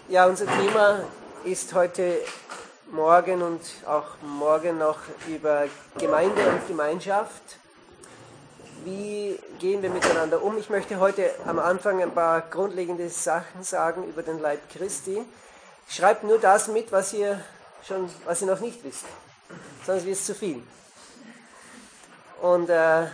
Ja, unser Thema ist heute Morgen und auch morgen noch über Gemeinde und Gemeinschaft. Wie gehen wir miteinander um? Ich möchte heute am Anfang ein paar grundlegende Sachen sagen über den Leib Christi. Schreibt nur das mit, was ihr noch nicht wisst, sonst wird es zu viel. Und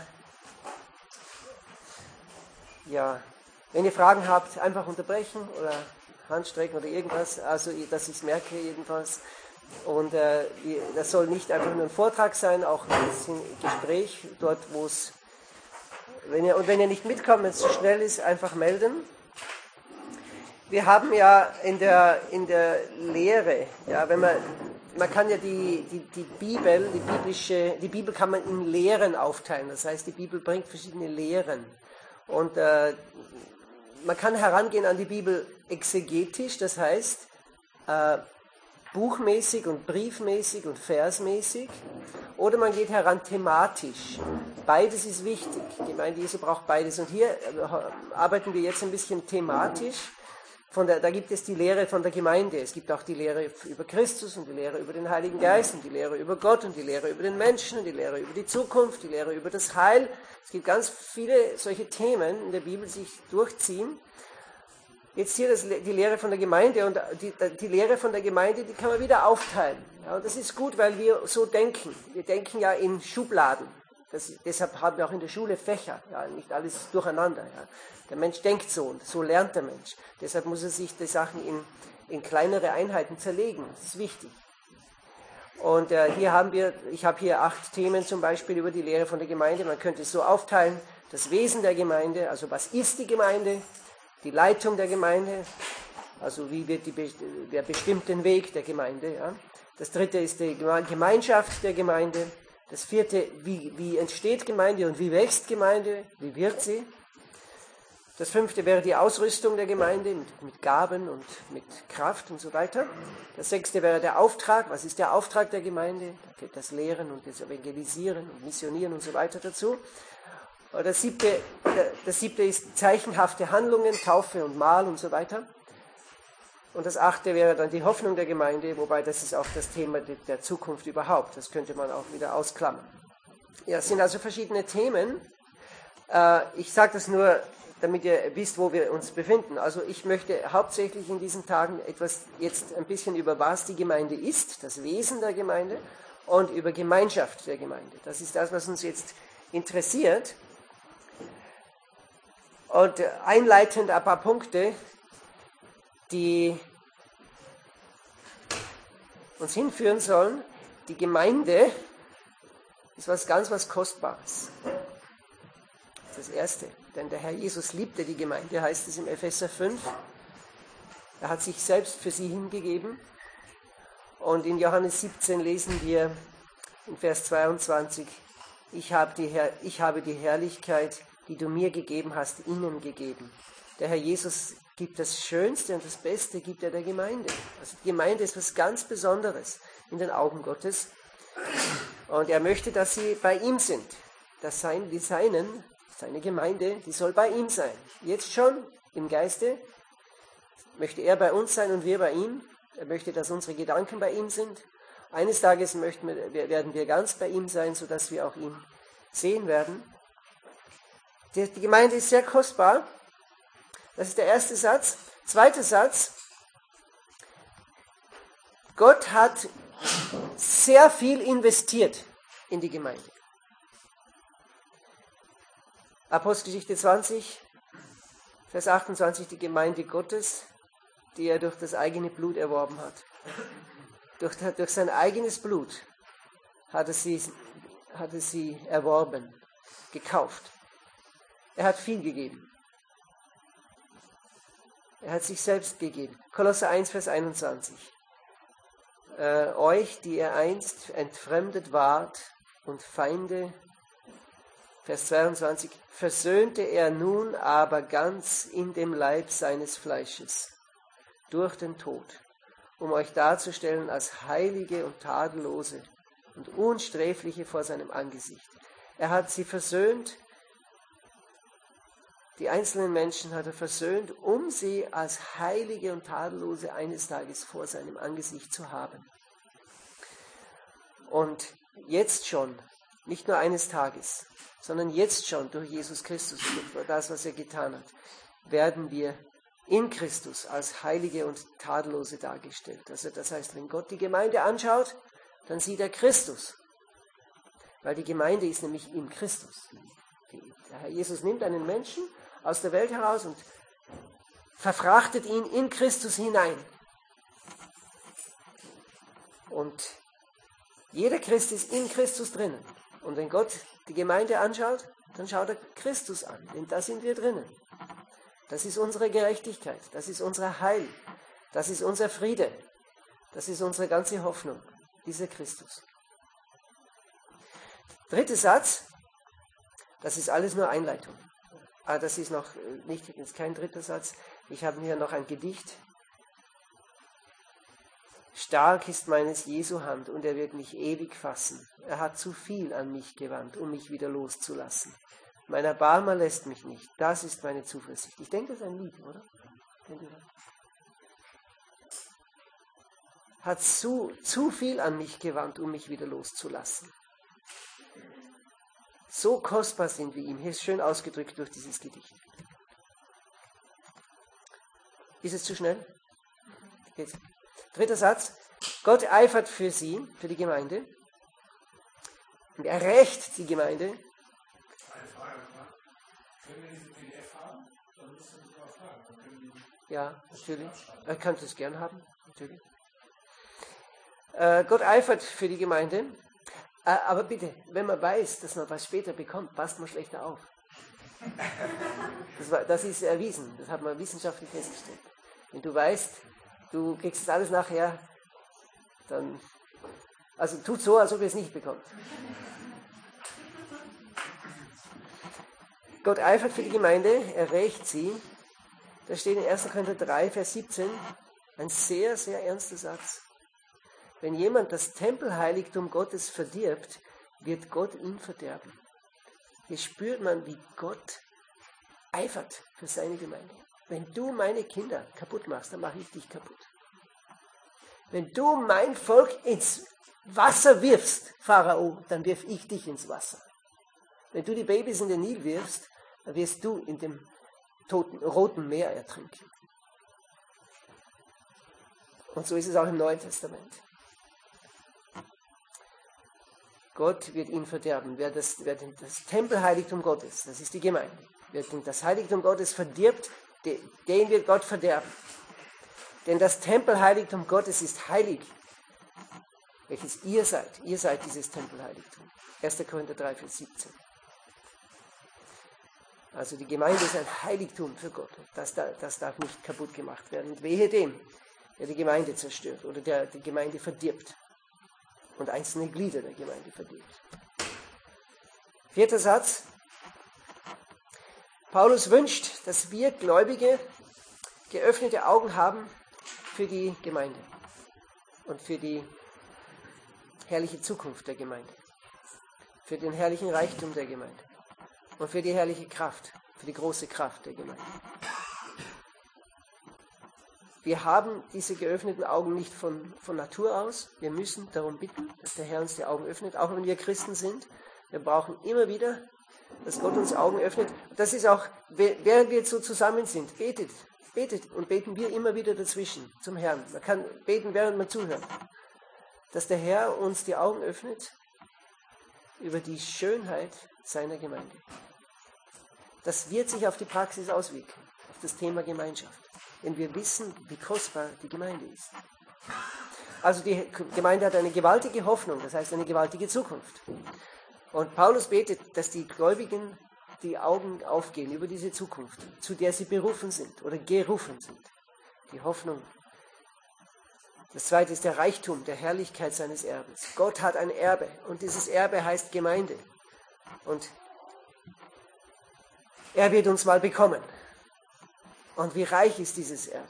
wenn ihr Fragen habt, einfach unterbrechen oder Handstrecken oder irgendwas, also dass ich es merke jedenfalls. Und das soll nicht einfach nur ein Vortrag sein, auch ein bisschen Gespräch, dort wo es, wenn ihr nicht mitkommt, wenn es zu schnell ist, einfach melden. Wir haben ja in der Lehre, ja, man kann ja die Bibel kann man in Lehren aufteilen, das heißt, die Bibel bringt verschiedene Lehren. Und man kann herangehen an die Bibel exegetisch, das heißt buchmäßig und briefmäßig und versmäßig, oder man geht heran thematisch. Beides ist wichtig. Die Gemeinde Jesu braucht beides. Und hier arbeiten wir jetzt ein bisschen thematisch. Da gibt es die Lehre von der Gemeinde. Es gibt auch die Lehre über Christus und die Lehre über den Heiligen Geist und die Lehre über Gott und die Lehre über den Menschen und die Lehre über die Zukunft, die Lehre über das Heil. Es gibt ganz viele solche Themen in der Bibel, die sich durchziehen. Jetzt hier die Lehre von der Gemeinde, und die Lehre von der Gemeinde, die kann man wieder aufteilen. Ja, und das ist gut, weil wir so denken. Wir denken ja in Schubladen. Deshalb haben wir auch in der Schule Fächer, ja, nicht alles durcheinander. Ja. Der Mensch denkt so und so lernt der Mensch. Deshalb muss er sich die Sachen in kleinere Einheiten zerlegen. Das ist wichtig. Und ich habe hier 8 Themen zum Beispiel über die Lehre von der Gemeinde. Man könnte es so aufteilen: das Wesen der Gemeinde, also was ist die Gemeinde, die Leitung der Gemeinde, also wer bestimmt den Weg der Gemeinde. Ja. Das 3. ist die Gemeinschaft der Gemeinde. Das 4. wie entsteht Gemeinde und wie wächst Gemeinde, wie wird sie. Das 5. wäre die Ausrüstung der Gemeinde mit Gaben und mit Kraft und so weiter. Das 6. wäre der Auftrag. Was ist der Auftrag der Gemeinde? Da gehört das Lehren und das Evangelisieren und Missionieren und so weiter dazu. Und das 7. ist zeichenhafte Handlungen, Taufe und Mahl und so weiter. Und das 8. wäre dann die Hoffnung der Gemeinde, wobei das ist auch das Thema der Zukunft überhaupt. Das könnte man auch wieder ausklammern. Ja, es sind also verschiedene Themen. Ich sage das nur, damit ihr wisst, wo wir uns befinden. Also ich möchte hauptsächlich in diesen Tagen jetzt ein bisschen über was die Gemeinde ist, das Wesen der Gemeinde, und über Gemeinschaft der Gemeinde. Das ist das, was uns jetzt interessiert. Und einleitend ein paar Punkte, die uns hinführen sollen. Die Gemeinde ist was Kostbares. Das ist das Erste. Denn der Herr Jesus liebte die Gemeinde, heißt es im Epheser 5. Er hat sich selbst für sie hingegeben. Und in Johannes 17 lesen wir in Vers 22, ich habe die Herrlichkeit, die du mir gegeben hast, ihnen gegeben. Der Herr Jesus gibt das Schönste und das Beste, gibt er der Gemeinde. Also die Gemeinde ist was ganz Besonderes in den Augen Gottes. Und er möchte, dass sie bei ihm sind. Seine Gemeinde, die soll bei ihm sein. Jetzt schon im Geiste möchte er bei uns sein und wir bei ihm. Er möchte, dass unsere Gedanken bei ihm sind. Eines Tages werden wir ganz bei ihm sein, sodass wir auch ihn sehen werden. Die Gemeinde ist sehr kostbar. Das ist der erste Satz. Zweiter Satz. Gott hat sehr viel investiert in die Gemeinde. Apostelgeschichte 20, Vers 28, die Gemeinde Gottes, die er durch das eigene Blut erworben hat. Durch sein eigenes Blut hat er sie erworben, gekauft. Er hat viel gegeben. Er hat sich selbst gegeben. Kolosser 1, Vers 21. Euch, die ihr einst entfremdet wart und Feinde, Vers 22, versöhnte er nun aber ganz in dem Leib seines Fleisches, durch den Tod, um euch darzustellen als Heilige und Tadellose und Unsträfliche vor seinem Angesicht. Er hat sie versöhnt Die einzelnen Menschen hat er versöhnt, um sie als Heilige und Tadellose eines Tages vor seinem Angesicht zu haben. Und jetzt schon, nicht nur eines Tages, sondern jetzt schon durch Jesus Christus, durch das, was er getan hat, werden wir in Christus als Heilige und Tadellose dargestellt. Also das heißt, wenn Gott die Gemeinde anschaut, dann sieht er Christus. Weil die Gemeinde ist nämlich in Christus. Der Herr Jesus nimmt einen Menschen aus der Welt heraus und verfrachtet ihn in Christus hinein. Und jeder Christ ist in Christus drinnen. Und wenn Gott die Gemeinde anschaut, dann schaut er Christus an, denn da sind wir drinnen. Das ist unsere Gerechtigkeit, das ist unser Heil, das ist unser Friede, das ist unsere ganze Hoffnung, dieser Christus. Dritter Satz, das ist alles nur Einleitung. Das ist noch nicht, ist kein dritter Satz. Ich habe hier noch ein Gedicht. Stark ist meines Jesu Hand und er wird mich ewig fassen. Er hat zu viel an mich gewandt, um mich wieder loszulassen. Mein Erbarmer lässt mich nicht. Das ist meine Zuversicht. Ich denke, das ist ein Lied, oder? Hat zu viel an mich gewandt, um mich wieder loszulassen. So kostbar sind wir ihm. Hier ist schön ausgedrückt durch dieses Gedicht. Ist es zu schnell? Jetzt. Dritter Satz. Gott eifert für sie, für die Gemeinde. Und er rächt die Gemeinde. Eine Frage. Wenn wir diese PDF haben, dann müssen wir uns mal fragen. Ja, natürlich. Er kann es gern haben. Natürlich. Gott eifert für die Gemeinde. Aber bitte, wenn man weiß, dass man was später bekommt, passt man schlechter auf. Das ist erwiesen, das hat man wissenschaftlich festgestellt. Wenn du weißt, du kriegst das alles nachher, dann, also tut so, als ob ihr es nicht bekommt. Gott eifert für die Gemeinde, er rächt sie. Da steht in 1. Korinther 3, Vers 17, ein sehr, sehr ernster Satz. Wenn jemand das Tempelheiligtum Gottes verdirbt, wird Gott ihn verderben. Hier spürt man, wie Gott eifert für seine Gemeinde. Wenn du meine Kinder kaputt machst, dann mache ich dich kaputt. Wenn du mein Volk ins Wasser wirfst, Pharao, dann wirf ich dich ins Wasser. Wenn du die Babys in den Nil wirfst, dann wirst du in dem Roten Meer ertrinken. Und so ist es auch im Neuen Testament. Gott wird ihn verderben. Wer das Tempelheiligtum Gottes, das ist die Gemeinde, wer das Heiligtum Gottes verdirbt, den wird Gott verderben. Denn das Tempelheiligtum Gottes ist heilig, welches ihr seid. Ihr seid dieses Tempelheiligtum. 1. Korinther 3, Vers 17. Also die Gemeinde ist ein Heiligtum für Gott. Das darf nicht kaputt gemacht werden. Und wehe dem, der die Gemeinde zerstört oder der die Gemeinde verdirbt. Und einzelne Glieder der Gemeinde verdirbt. Vierter Satz. Paulus wünscht, dass wir Gläubige geöffnete Augen haben für die Gemeinde und für die herrliche Zukunft der Gemeinde, für den herrlichen Reichtum der Gemeinde und für die herrliche Kraft, für die große Kraft der Gemeinde. Wir haben diese geöffneten Augen nicht von Natur aus. Wir müssen darum bitten, dass der Herr uns die Augen öffnet, auch wenn wir Christen sind. Wir brauchen immer wieder, dass Gott uns Augen öffnet. Das ist auch, während wir jetzt so zusammen sind, betet und beten wir immer wieder dazwischen zum Herrn. Man kann beten, während man zuhört. Dass der Herr uns die Augen öffnet über die Schönheit seiner Gemeinde. Das wird sich auf die Praxis auswirken, auf das Thema Gemeinschaft. Denn wir wissen, wie kostbar die Gemeinde ist. Also die Gemeinde hat eine gewaltige Hoffnung, das heißt eine gewaltige Zukunft. Und Paulus betet, dass die Gläubigen die Augen aufgehen über diese Zukunft, zu der sie berufen sind oder gerufen sind. Die Hoffnung. Das zweite ist der Reichtum der Herrlichkeit seines Erbes. Gott hat ein Erbe und dieses Erbe heißt Gemeinde. Und er wird uns mal bekommen. Und wie reich ist dieses Erbe?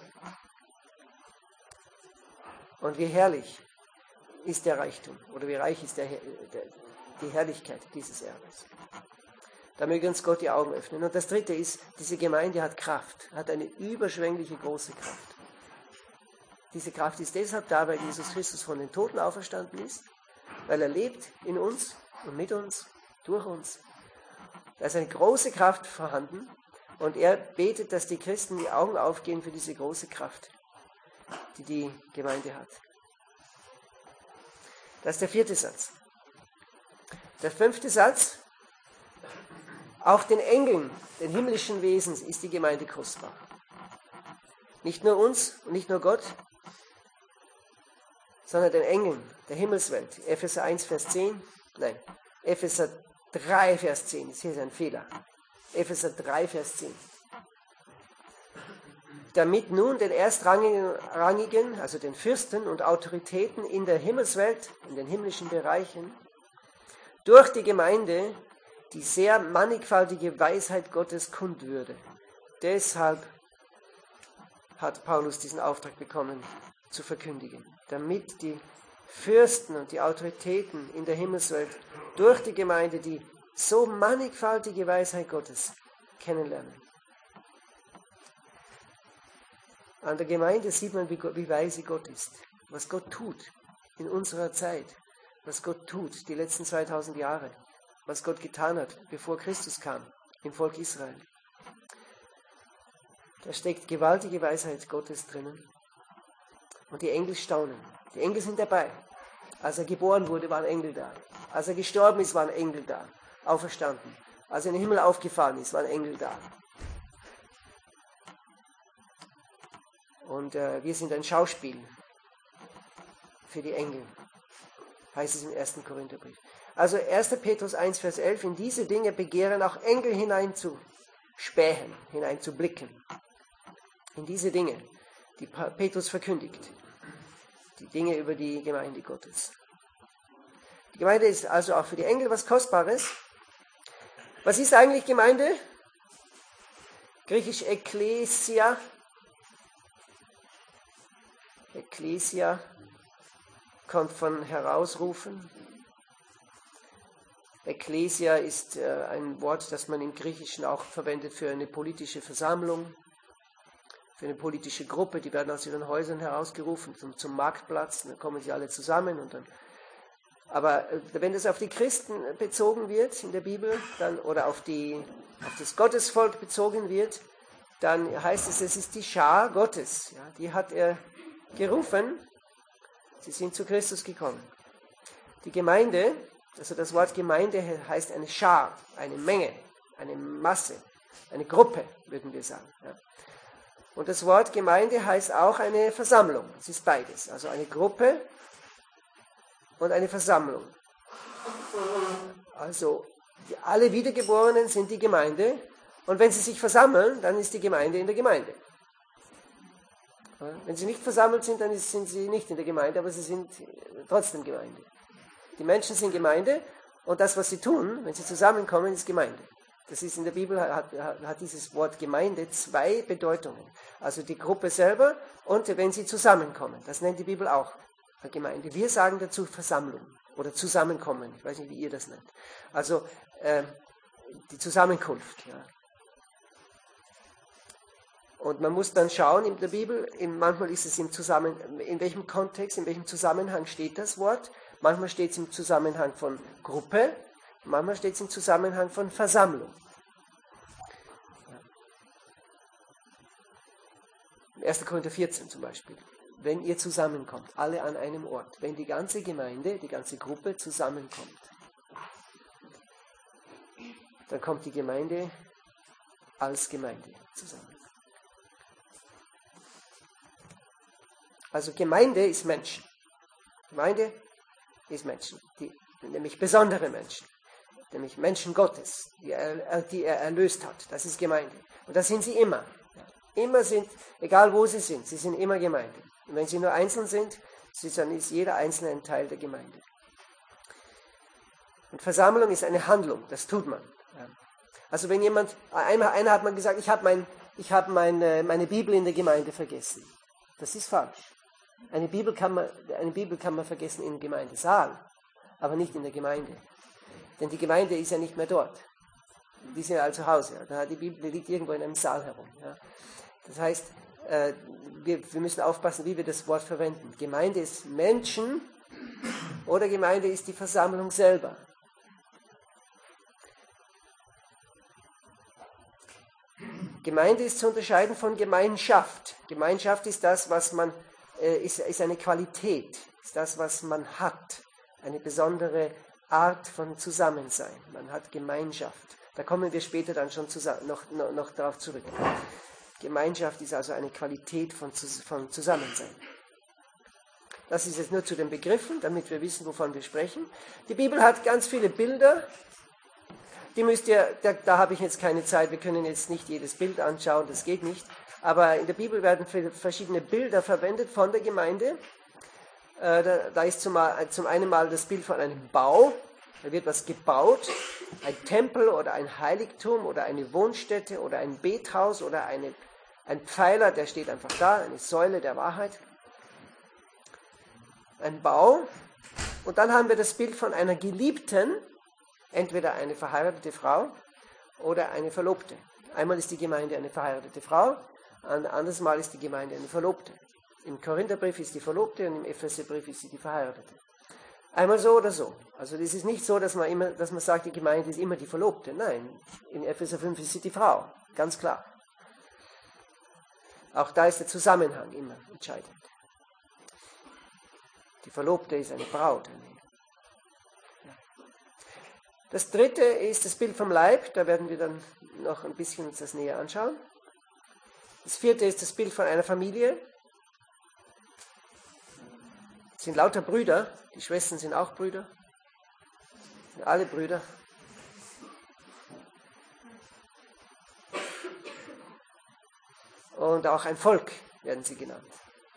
Und wie herrlich ist der Reichtum? Oder wie reich ist die Herrlichkeit dieses Erbes? Da möge uns Gott die Augen öffnen. Und das dritte ist, diese Gemeinde hat Kraft, hat eine überschwängliche große Kraft. Diese Kraft ist deshalb da, weil Jesus Christus von den Toten auferstanden ist, weil er lebt in uns und mit uns, durch uns. Da ist eine große Kraft vorhanden und er betet, dass die Christen die Augen aufgehen für diese große Kraft, die die Gemeinde hat. Das ist der 4. Satz. Der 5. Satz: Auch den Engeln, den himmlischen Wesen, ist die Gemeinde kostbar. Nicht nur uns und nicht nur Gott, sondern den Engeln der Himmelswelt. Epheser 1, Vers 10, nein, Epheser 3, Vers 10, das hier ist ein Fehler. Epheser 3, Vers 10. Damit nun den Erstrangigen, also den Fürsten und Autoritäten in der Himmelswelt, in den himmlischen Bereichen, durch die Gemeinde die sehr mannigfaltige Weisheit Gottes kund würde. Deshalb hat Paulus diesen Auftrag bekommen, zu verkündigen, damit die Fürsten und die Autoritäten in der Himmelswelt durch die Gemeinde die so mannigfaltige Weisheit Gottes kennenlernen. An der Gemeinde sieht man, wie weise Gott ist, was Gott tut in unserer Zeit, was Gott tut die letzten 2000 Jahre, was Gott getan hat, bevor Christus kam, im Volk Israel. Da steckt gewaltige Weisheit Gottes drinnen. Und die Engel staunen. Die Engel sind dabei. Als er geboren wurde, waren Engel da. Als er gestorben ist, waren Engel da, auferstanden. Als er in den Himmel aufgefahren ist, waren Engel da. Und wir sind ein Schauspiel für die Engel, heißt es im 1. Korintherbrief. Also 1. Petrus 1, Vers 11, in diese Dinge begehren auch Engel hineinzuspähen, hineinzublicken. In diese Dinge, die Petrus verkündigt. Die Dinge über die Gemeinde Gottes. Die Gemeinde ist also auch für die Engel was Kostbares. Was ist eigentlich Gemeinde? Griechisch Ekklesia. Ekklesia kommt von herausrufen. Ekklesia ist ein Wort, das man im Griechischen auch verwendet für eine politische Versammlung, für eine politische Gruppe. Die werden aus ihren Häusern herausgerufen zum Marktplatz, dann kommen sie alle zusammen. Aber wenn das auf die Christen bezogen wird in der Bibel oder auf das Gottesvolk bezogen wird, dann heißt es ist die Schar Gottes. Ja, die hat er gerufen, sie sind zu Christus gekommen. Die Gemeinde, also das Wort Gemeinde heißt eine Schar, eine Menge, eine Masse, eine Gruppe, würden wir sagen. Ja. Und das Wort Gemeinde heißt auch eine Versammlung. Es ist beides, also eine Gruppe und eine Versammlung. Also alle Wiedergeborenen sind die Gemeinde und wenn sie sich versammeln, dann ist die Gemeinde in der Gemeinde. Wenn sie nicht versammelt sind, dann sind sie nicht in der Gemeinde, aber sie sind trotzdem Gemeinde. Die Menschen sind Gemeinde und das, was sie tun, wenn sie zusammenkommen, ist Gemeinde. Das ist in der Bibel, hat dieses Wort Gemeinde 2 Bedeutungen. Also die Gruppe selber und wenn sie zusammenkommen. Das nennt die Bibel auch Gemeinde. Wir sagen dazu Versammlung oder Zusammenkommen. Ich weiß nicht, wie ihr das nennt. Also die Zusammenkunft. Ja. Und man muss dann schauen in der Bibel, manchmal ist es in welchem Kontext, in welchem Zusammenhang steht das Wort. Manchmal steht es im Zusammenhang von Gruppe, manchmal steht es im Zusammenhang von Versammlung. Ja. 1. Korinther 14 zum Beispiel. Wenn ihr zusammenkommt, alle an einem Ort, wenn die ganze Gemeinde, die ganze Gruppe zusammenkommt, dann kommt die Gemeinde als Gemeinde zusammen. Also Gemeinde ist Menschen. Gemeinde ist Menschen, nämlich besondere Menschen, nämlich Menschen Gottes, die er erlöst hat. Das ist Gemeinde. Und das sind sie immer. Immer sind, egal wo sie sind immer Gemeinde. Und wenn sie nur einzeln sind, dann ist jeder Einzelne ein Teil der Gemeinde. Und Versammlung ist eine Handlung, das tut man. Also wenn einer hat mal gesagt, ich habe meine Bibel in der Gemeinde vergessen. Das ist falsch. Eine Bibel kann man vergessen im Gemeindesaal, aber nicht in der Gemeinde. Denn die Gemeinde ist ja nicht mehr dort. die sind alle zu Hause. Ja. Die Bibel liegt irgendwo in einem Saal herum. Ja. Das heißt, wir müssen aufpassen, wie wir das Wort verwenden. Gemeinde ist Menschen oder Gemeinde ist die Versammlung selber. Gemeinde ist zu unterscheiden von Gemeinschaft. Gemeinschaft ist das, was man, ist eine Qualität, ist das, was man hat. Eine besondere Art von Zusammensein. Man hat Gemeinschaft. Da kommen wir später dann schon noch darauf zurück. Gemeinschaft ist also eine Qualität von Zusammensein. Das ist jetzt nur zu den Begriffen, damit wir wissen, wovon wir sprechen. Die Bibel hat ganz viele Bilder. Die müsst ihr, da habe ich jetzt keine Zeit, wir können jetzt nicht jedes Bild anschauen, das geht nicht. Aber in der Bibel werden verschiedene Bilder verwendet von der Gemeinde. Da ist zum einen mal das Bild von einem Bau. Da wird was gebaut, ein Tempel oder ein Heiligtum oder eine Wohnstätte oder ein Bethaus oder ein Pfeiler, der steht einfach da, eine Säule der Wahrheit. Ein Bau. Und dann haben wir das Bild von einer Geliebten, entweder eine verheiratete Frau oder eine Verlobte. Einmal ist die Gemeinde eine verheiratete Frau, ein anderes Mal ist die Gemeinde eine Verlobte. Im Korintherbrief ist die Verlobte und im Epheserbrief ist sie die Verheiratete. Einmal so oder so. Also das ist nicht so, dass man sagt, die Gemeinde ist immer die Verlobte. Nein, in Epheser 5 ist sie die Frau, ganz klar. Auch da ist der Zusammenhang immer entscheidend. Die Verlobte ist eine Braut. Das dritte ist das Bild vom Leib, da werden wir dann noch ein bisschen uns das näher anschauen. Das vierte ist das Bild von einer Familie. Es sind lauter Brüder, die Schwestern sind auch Brüder, sind alle Brüder. Und auch ein Volk werden sie genannt.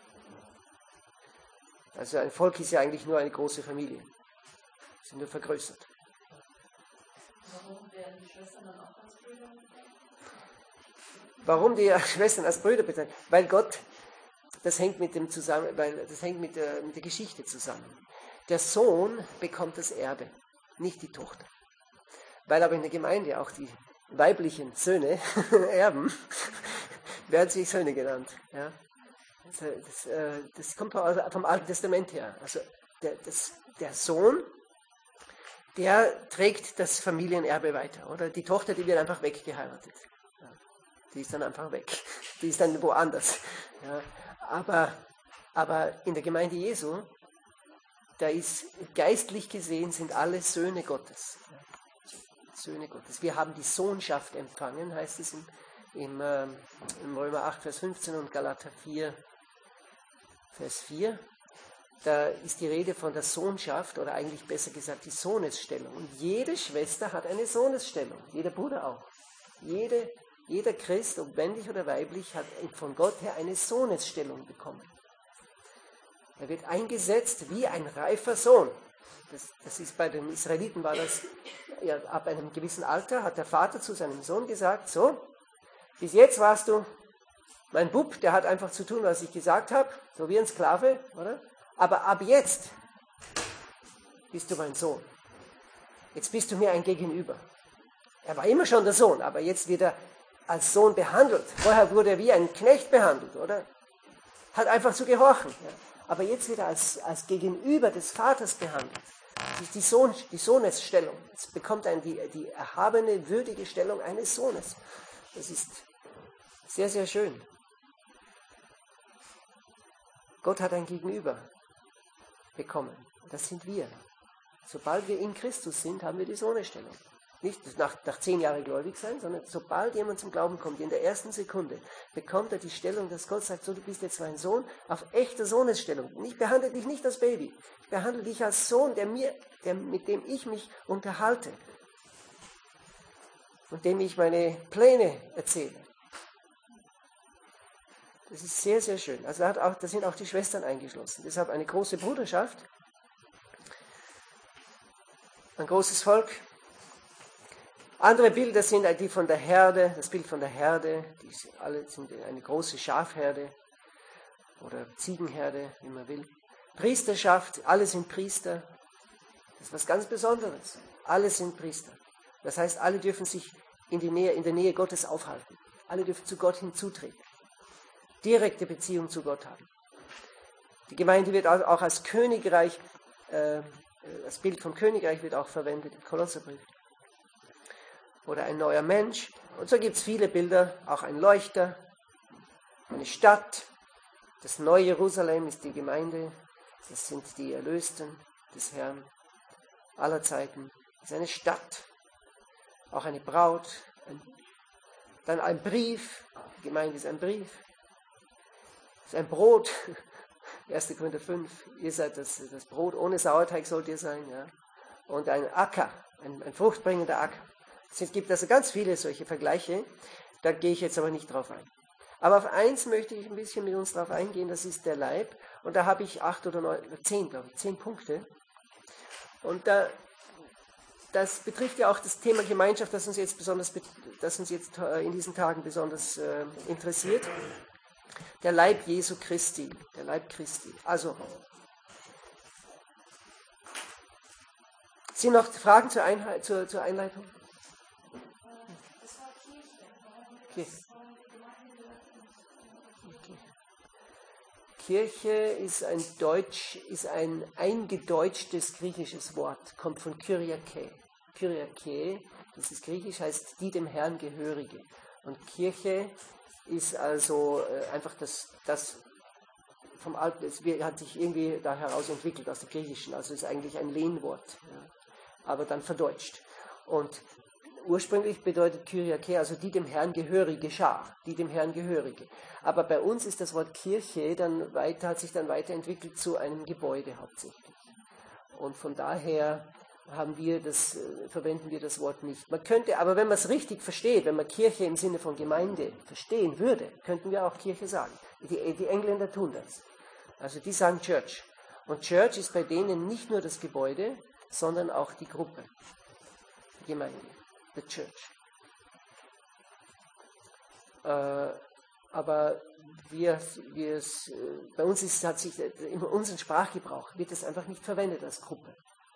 Also ein Volk ist ja eigentlich nur eine große Familie, sie sind nur vergrößert. Warum werden die Schwestern dann auch als Brüder bezeichnet? Warum die Schwestern als Brüder bezeichnet? Weil Gott, das hängt mit dem zusammen, weil das hängt mit der Geschichte zusammen. Der Sohn bekommt das Erbe, nicht die Tochter. Weil aber in der Gemeinde auch die weiblichen Söhne erben, werden sie Söhne genannt. Ja? Das kommt vom Alten Testament her. Also der Sohn, der trägt das Familienerbe weiter. Oder die Tochter, die wird einfach weggeheiratet. Ja, die ist dann einfach weg. Die ist dann woanders. Ja, aber in der Gemeinde Jesu, da ist geistlich gesehen, sind alle Söhne Gottes. Ja, Söhne Gottes. Wir haben die Sohnschaft empfangen, heißt es im Römer 8, Vers 15 und Galater 4, Vers 4. Da ist die Rede von der Sohnschaft, oder eigentlich besser gesagt die Sohnesstellung. Und jede Schwester hat eine Sohnesstellung, jeder Bruder auch. Jeder Christ, ob männlich oder weiblich, hat von Gott her eine Sohnesstellung bekommen. Er wird eingesetzt wie ein reifer Sohn. Das ist bei den Israeliten, war das, ja, ab einem gewissen Alter hat der Vater zu seinem Sohn gesagt, so, bis jetzt warst du mein Bub, der hat einfach zu tun, was ich gesagt habe, so wie ein Sklave, oder? Aber ab jetzt bist du mein Sohn. Jetzt bist du mir ein Gegenüber. Er war immer schon der Sohn, aber jetzt wird er als Sohn behandelt. Vorher wurde er wie ein Knecht behandelt, oder? Hat einfach zu gehorchen. Ja. Aber jetzt wird er als Gegenüber des Vaters behandelt. Das ist die Sohnesstellung. Jetzt bekommt er die erhabene, würdige Stellung eines Sohnes. Das ist sehr, sehr schön. Gott hat ein Gegenüber bekommen. Das sind wir. Sobald wir in Christus sind, haben wir die Sohnesstellung. Nicht nach 10 Jahren gläubig sein, sondern sobald jemand zum Glauben kommt, in der ersten Sekunde, bekommt er die Stellung, dass Gott sagt, so, du bist jetzt mein Sohn, auf echte Sohnesstellung. Ich behandle dich nicht als Baby. Ich behandle dich als Sohn, mit dem ich mich unterhalte. Und dem ich meine Pläne erzähle. Das ist sehr, sehr schön. Also da sind auch die Schwestern eingeschlossen. Deshalb eine große Bruderschaft, ein großes Volk. Andere Bilder sind die von der Herde, das Bild von der Herde. Alle sind eine große Schafherde oder Ziegenherde, wie man will. Priesterschaft, alle sind Priester. Das ist was ganz Besonderes. Alle sind Priester. Das heißt, alle dürfen sich in der Nähe Gottes aufhalten. Alle dürfen zu Gott hinzutreten. Direkte Beziehung zu Gott haben. Die Gemeinde wird auch als Königreich, das Bild vom Königreich wird auch verwendet im Kolosserbrief. Oder ein neuer Mensch. Und so gibt es viele Bilder, auch ein Leuchter, eine Stadt. Das neue Jerusalem ist die Gemeinde, das sind die Erlösten des Herrn aller Zeiten. Das ist eine Stadt, auch eine Braut, dann ein Brief, die Gemeinde ist ein Brief, das ist ein Brot, 1. Korinther 5, ihr seid das Brot, ohne Sauerteig sollt ihr sein, ja. Und ein Acker, ein fruchtbringender Acker. Es gibt also ganz viele solche Vergleiche, da gehe ich jetzt aber nicht drauf ein. Aber auf eins möchte ich ein bisschen mit uns drauf eingehen, das ist der Leib. Und da habe ich 8 oder 9, 10, glaube ich, 10 Punkte. Und das betrifft ja auch das Thema Gemeinschaft, das uns jetzt in diesen Tagen besonders interessiert. Der Leib Jesu Christi, der Leib Christi. Also, sind noch Fragen zur Einleitung? Das war Kirche. Kirche. Kirche ist ein eingedeutschtes griechisches Wort, kommt von Kyriake. Kyriake, das ist griechisch, heißt die dem Herrn gehörige. Und Kirche ist also einfach das vom Alten, es hat sich irgendwie da heraus entwickelt aus dem Griechischen, also ist eigentlich ein Lehnwort, ja, aber dann verdeutscht. Und ursprünglich bedeutet Kyriake, also die dem Herrn gehörige Schar, die dem Herrn gehörige. Aber bei uns ist das Wort Kirche hat sich dann weiterentwickelt zu einem Gebäude hauptsächlich. Und von daher verwenden wir das Wort nicht. Man könnte, aber wenn man es richtig versteht, wenn man Kirche im Sinne von Gemeinde verstehen würde, könnten wir auch Kirche sagen. Die Engländer tun das. Also die sagen Church. Und Church ist bei denen nicht nur das Gebäude, sondern auch die Gruppe, die Gemeinde. The Church. Aber bei uns hat sich in unserem Sprachgebrauch wird es einfach nicht verwendet als Gruppe.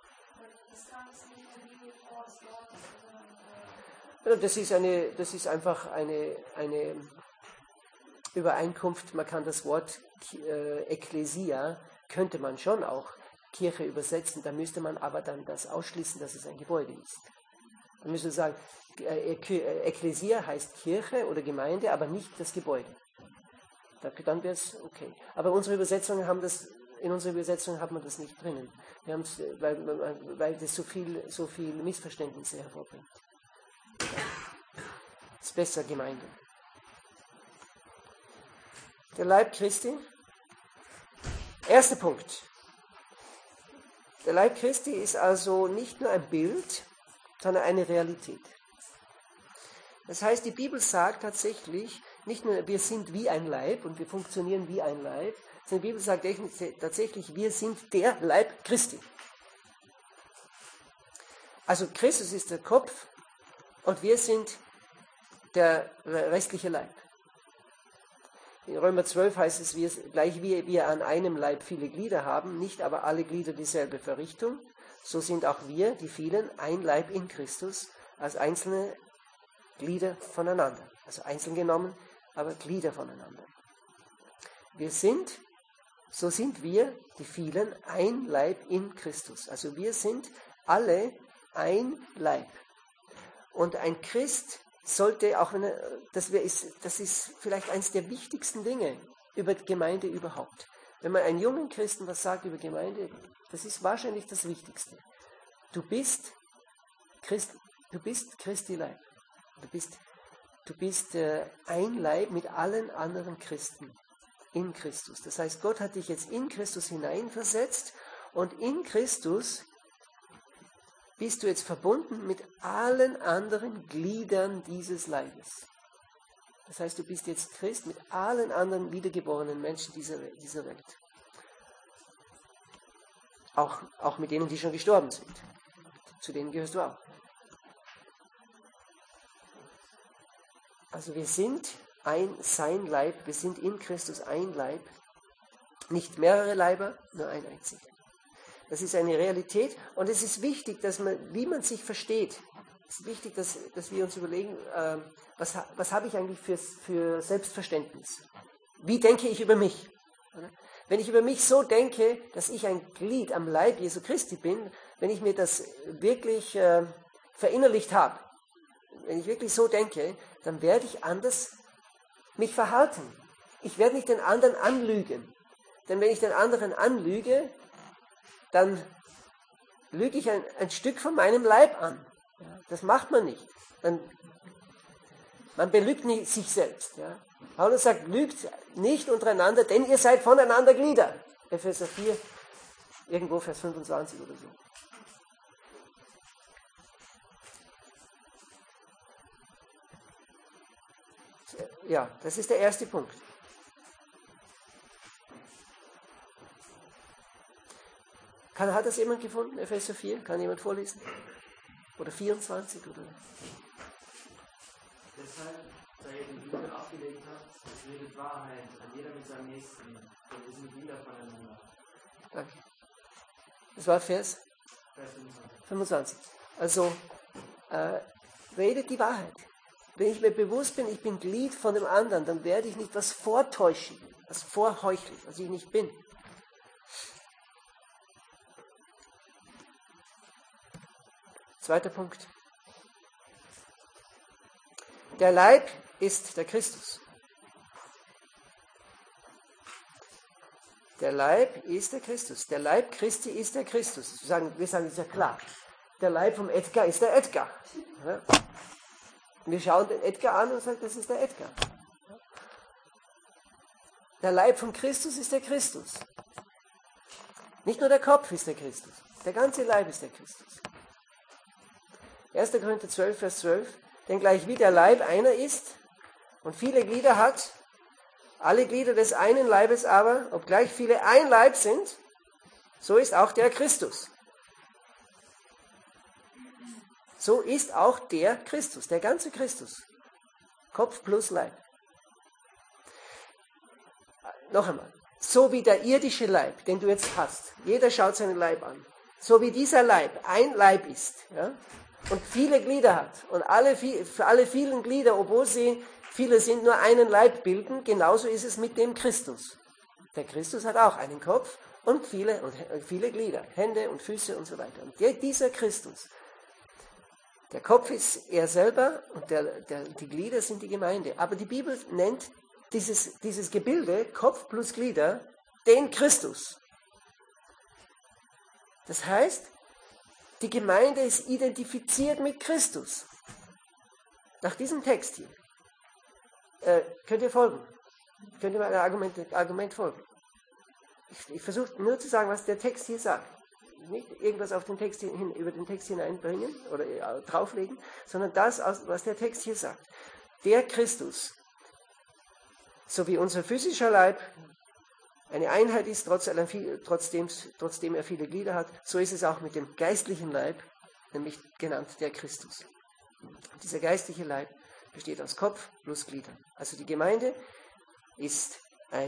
Das ist einfach eine Übereinkunft. Man kann das Wort Ekklesia, könnte man schon auch Kirche übersetzen, da müsste man aber dann das ausschließen, dass es ein Gebäude ist. Dann müssen wir sagen, Ekklesia heißt Kirche oder Gemeinde, aber nicht das Gebäude. Dann wäre es okay. Aber in unserer Übersetzung hat man das nicht drinnen. Weil das so viel Missverständnisse hervorbringt. Es ist besser Gemeinde. Der Leib Christi. Erster Punkt. Der Leib Christi ist also nicht nur ein Bild, sondern eine Realität. Das heißt, die Bibel sagt tatsächlich, nicht nur wir sind wie ein Leib und wir funktionieren wie ein Leib, sondern die Bibel sagt tatsächlich, wir sind der Leib Christi. Also Christus ist der Kopf und wir sind der restliche Leib. In Römer 12 heißt es, gleich wie wir an einem Leib viele Glieder haben, nicht aber alle Glieder dieselbe Verrichtung, so sind auch wir, die vielen, ein Leib in Christus, als einzelne Glieder voneinander. Also einzeln genommen, aber Glieder voneinander. So sind wir, die vielen, ein Leib in Christus. Also wir sind alle ein Leib. Und ein Christ sollte, auch wenn das ist vielleicht eines der wichtigsten Dinge über Gemeinde überhaupt. Wenn man einen jungen Christen was sagt über Gemeinde, das ist wahrscheinlich das Wichtigste. Du bist Christi Leib. Du bist ein Leib mit allen anderen Christen in Christus. Das heißt, Gott hat dich jetzt in Christus hineinversetzt und in Christus bist du jetzt verbunden mit allen anderen Gliedern dieses Leibes. Das heißt, du bist jetzt Christ mit allen anderen wiedergeborenen Menschen dieser Welt. Auch mit denen, die schon gestorben sind. Zu denen gehörst du auch. Also wir sind sein Leib, wir sind in Christus ein Leib, nicht mehrere Leiber, nur ein einziger. Das ist eine Realität und es ist wichtig, wie man sich versteht Es ist wichtig, dass wir uns überlegen, was habe ich eigentlich für Selbstverständnis? Wie denke ich über mich? Wenn ich über mich so denke, dass ich ein Glied am Leib Jesu Christi bin, wenn ich mir das wirklich verinnerlicht habe, wenn ich wirklich so denke, dann werde ich anders mich verhalten. Ich werde nicht den anderen anlügen. Denn wenn ich den anderen anlüge, dann lüge ich ein Stück von meinem Leib an. Ja, das macht man nicht. Man belügt nicht sich selbst. Ja. Paulus sagt, lügt nicht untereinander, denn ihr seid voneinander Glieder. Epheser 4, irgendwo Vers 25 oder so. Ja, das ist der erste Punkt. Hat das jemand gefunden, Epheser 4? Kann jemand vorlesen? Oder 24? Oder? Deshalb, da ihr die Lüge abgelegt habt, redet Wahrheit, an jeder mit seinem Nächsten, denn wir sind Glieder voneinander. Danke. Das war Vers 25. Also, redet die Wahrheit. Wenn ich mir bewusst bin, ich bin Glied von dem anderen, dann werde ich nicht was vortäuschen, was vorheucheln, was ich nicht bin. Zweiter Punkt. Der Leib ist der Christus. Der Leib ist der Christus. Der Leib Christi ist der Christus. Wir sagen, das ist ja klar. Der Leib vom Edgar ist der Edgar. Ja. Wir schauen den Edgar an und sagen, das ist der Edgar. Der Leib von Christus ist der Christus. Nicht nur der Kopf ist der Christus. Der ganze Leib ist der Christus. 1. Korinther 12, Vers 12. Denn gleich wie der Leib einer ist und viele Glieder hat, alle Glieder des einen Leibes aber, obgleich viele ein Leib sind, so ist auch der Christus. So ist auch der Christus, der ganze Christus. Kopf plus Leib. Noch einmal. So wie der irdische Leib, den du jetzt hast, jeder schaut seinen Leib an, so wie dieser Leib ein Leib ist, ja, und viele Glieder hat und für alle vielen Glieder, obwohl sie viele sind, nur einen Leib bilden, genauso ist es mit dem Christus. Der Christus hat auch einen Kopf und viele Glieder, Hände und Füße und so weiter. Und dieser Christus, der Kopf ist er selber und die Glieder sind die Gemeinde. Aber die Bibel nennt dieses Gebilde, Kopf plus Glieder, den Christus. Das heißt, die Gemeinde ist identifiziert mit Christus. Nach diesem Text hier. Könnt ihr folgen? Könnt ihr meinem Argument folgen? Ich versuche nur zu sagen, was der Text hier sagt. Nicht irgendwas auf den Text über den Text hineinbringen oder drauflegen, sondern das, was der Text hier sagt. Der Christus, so wie unser physischer Leib eine Einheit ist, trotzdem er viele Glieder hat, so ist es auch mit dem geistlichen Leib, nämlich genannt der Christus. Dieser geistliche Leib besteht aus Kopf plus Gliedern. Also die Gemeinde ist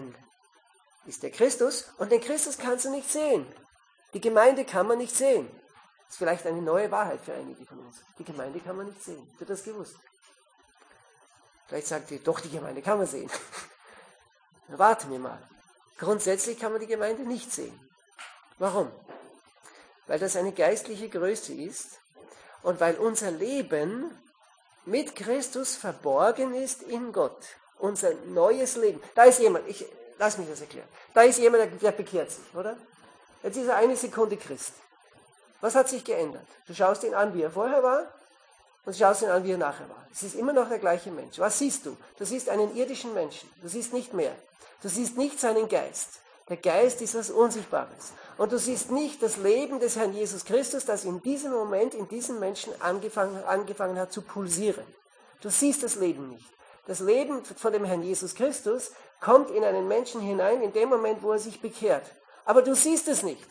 der Christus und den Christus kannst du nicht sehen. Die Gemeinde kann man nicht sehen. Das ist vielleicht eine neue Wahrheit für einige von uns. Die Gemeinde kann man nicht sehen. Habt ihr das gewusst? Vielleicht sagt ihr, doch, die Gemeinde kann man sehen. Dann warten wir mal. Grundsätzlich kann man die Gemeinde nicht sehen. Warum? Weil das eine geistliche Größe ist und weil unser Leben mit Christus verborgen ist in Gott. Unser neues Leben. Da ist jemand, lass mich das erklären. Da ist jemand, der bekehrt sich, oder? Jetzt ist er eine Sekunde Christ. Was hat sich geändert? Du schaust ihn an, wie er vorher war, und schaust ihn an, wie er nachher war. Es ist immer noch der gleiche Mensch. Was siehst du? Du siehst einen irdischen Menschen. Du siehst nicht mehr. Du siehst nicht seinen Geist. Der Geist ist was Unsichtbares. Und du siehst nicht das Leben des Herrn Jesus Christus, das in diesem Moment, in diesem Menschen angefangen hat zu pulsieren. Du siehst das Leben nicht. Das Leben von dem Herrn Jesus Christus kommt in einen Menschen hinein, in dem Moment, wo er sich bekehrt. Aber du siehst es nicht.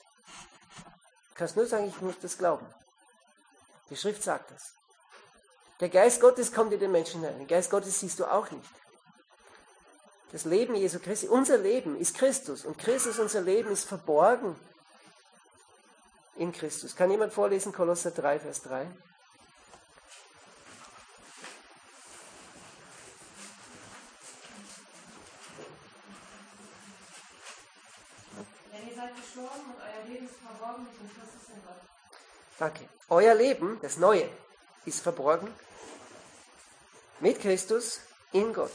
Du kannst nur sagen, ich muss das glauben. Die Schrift sagt das. Der Geist Gottes kommt in den Menschen hinein. Den Geist Gottes siehst du auch nicht. Das Leben Jesu Christi, unser Leben ist Christus. Und Christus, unser Leben, ist verborgen in Christus. Kann jemand vorlesen, Kolosser 3, Vers 3? ihr seid gestorben und euer Leben ist verborgen mit dem Christus in Gott. Danke. Euer Leben, das Neue, ist verborgen mit Christus in Gott.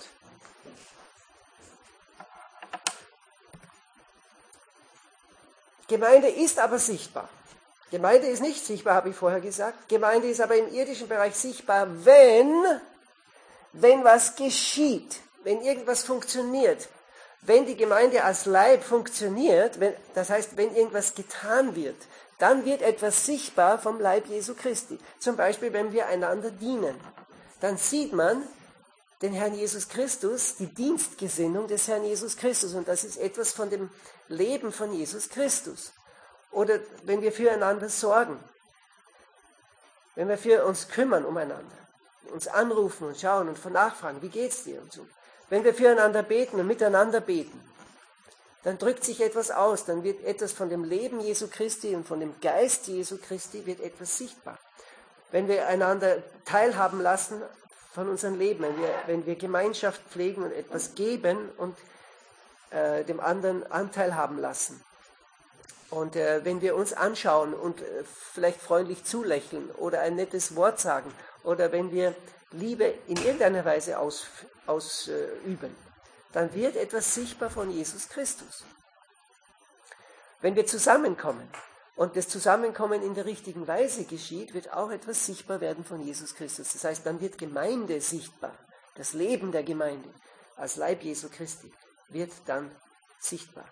Gemeinde ist aber sichtbar. Gemeinde ist nicht sichtbar, habe ich vorher gesagt. Gemeinde ist aber im irdischen Bereich sichtbar, wenn was geschieht, wenn irgendwas funktioniert, wenn die Gemeinde als Leib funktioniert, das heißt, wenn irgendwas getan wird, dann wird etwas sichtbar vom Leib Jesu Christi. Zum Beispiel, wenn wir einander dienen, dann sieht man den Herrn Jesus Christus, die Dienstgesinnung des Herrn Jesus Christus, und das ist etwas von dem Leben von Jesus Christus. Oder wenn wir füreinander sorgen, wenn wir für uns kümmern umeinander, uns anrufen und schauen und nachfragen, wie geht's dir und so. Wenn wir füreinander beten und miteinander beten, dann drückt sich etwas aus, dann wird etwas von dem Leben Jesu Christi und von dem Geist Jesu Christi wird etwas sichtbar. Wenn wir einander teilhaben lassen von unserem Leben, wenn wir Gemeinschaft pflegen und etwas geben und dem anderen Anteil haben lassen. Und wenn wir uns anschauen und vielleicht freundlich zulächeln oder ein nettes Wort sagen oder wenn wir Liebe in irgendeiner Weise ausüben, dann wird etwas sichtbar von Jesus Christus. Wenn wir zusammenkommen und das Zusammenkommen in der richtigen Weise geschieht, wird auch etwas sichtbar werden von Jesus Christus. Das heißt, dann wird Gemeinde sichtbar. Das Leben der Gemeinde als Leib Jesu Christi wird dann sichtbar.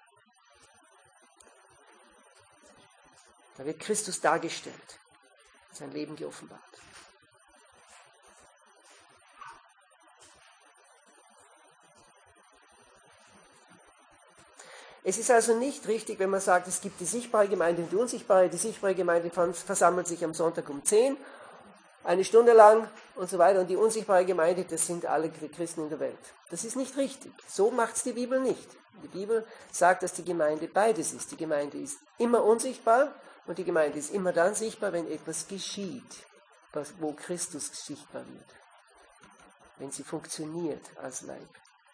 Da wird Christus dargestellt, sein Leben geoffenbart. Es ist also nicht richtig, wenn man sagt, es gibt die sichtbare Gemeinde und die unsichtbare. Die sichtbare Gemeinde versammelt sich am Sonntag um 10, eine Stunde lang und so weiter. Und die unsichtbare Gemeinde, das sind alle Christen in der Welt. Das ist nicht richtig. So macht es die Bibel nicht. Die Bibel sagt, dass die Gemeinde beides ist. Die Gemeinde ist immer unsichtbar und die Gemeinde ist immer dann sichtbar, wenn etwas geschieht, wo Christus sichtbar wird. Wenn sie funktioniert als Leib.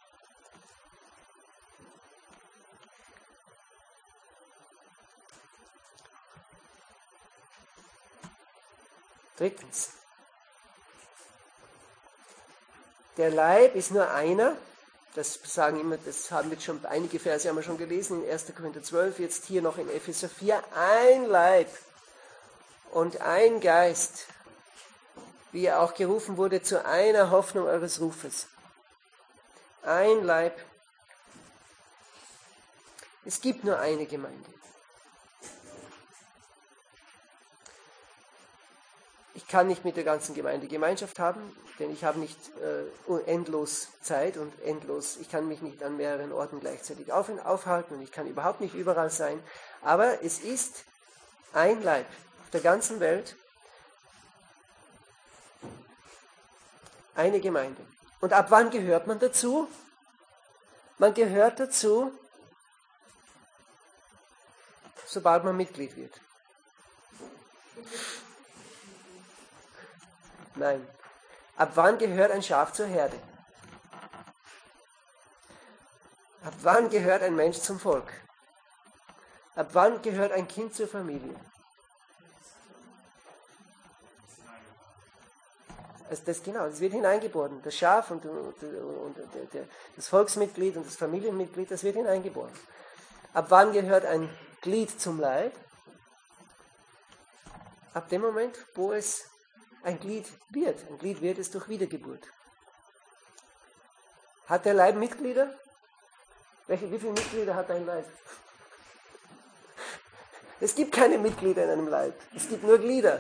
Drittens. Der Leib ist nur einer, das haben wir schon, einige Verse haben wir schon gelesen, in 1. Korinther 12, jetzt hier noch in Epheser 4, ein Leib und ein Geist, wie er auch gerufen wurde zu einer Hoffnung eures Rufes. Ein Leib. Es gibt nur eine Gemeinde. Ich kann nicht mit der ganzen Gemeinde Gemeinschaft haben, denn ich habe nicht endlos Zeit und ich kann mich nicht an mehreren Orten gleichzeitig aufhalten und ich kann überhaupt nicht überall sein. Aber es ist ein Leib auf der ganzen Welt, eine Gemeinde. Und ab wann gehört man dazu? Man gehört dazu, sobald man Mitglied wird. Nein. Ab wann gehört ein Schaf zur Herde? Ab wann gehört ein Mensch zum Volk? Ab wann gehört ein Kind zur Familie? Also das wird hineingeboren. Das Schaf und das Volksmitglied und das Familienmitglied, das wird hineingeboren. Ab wann gehört ein Glied zum Leib? Ab dem Moment, wo es ein Glied wird. Ein Glied wird es durch Wiedergeburt. Hat der Leib Mitglieder? Wie viele Mitglieder hat ein Leib? Es gibt keine Mitglieder in einem Leib. Es gibt nur Glieder.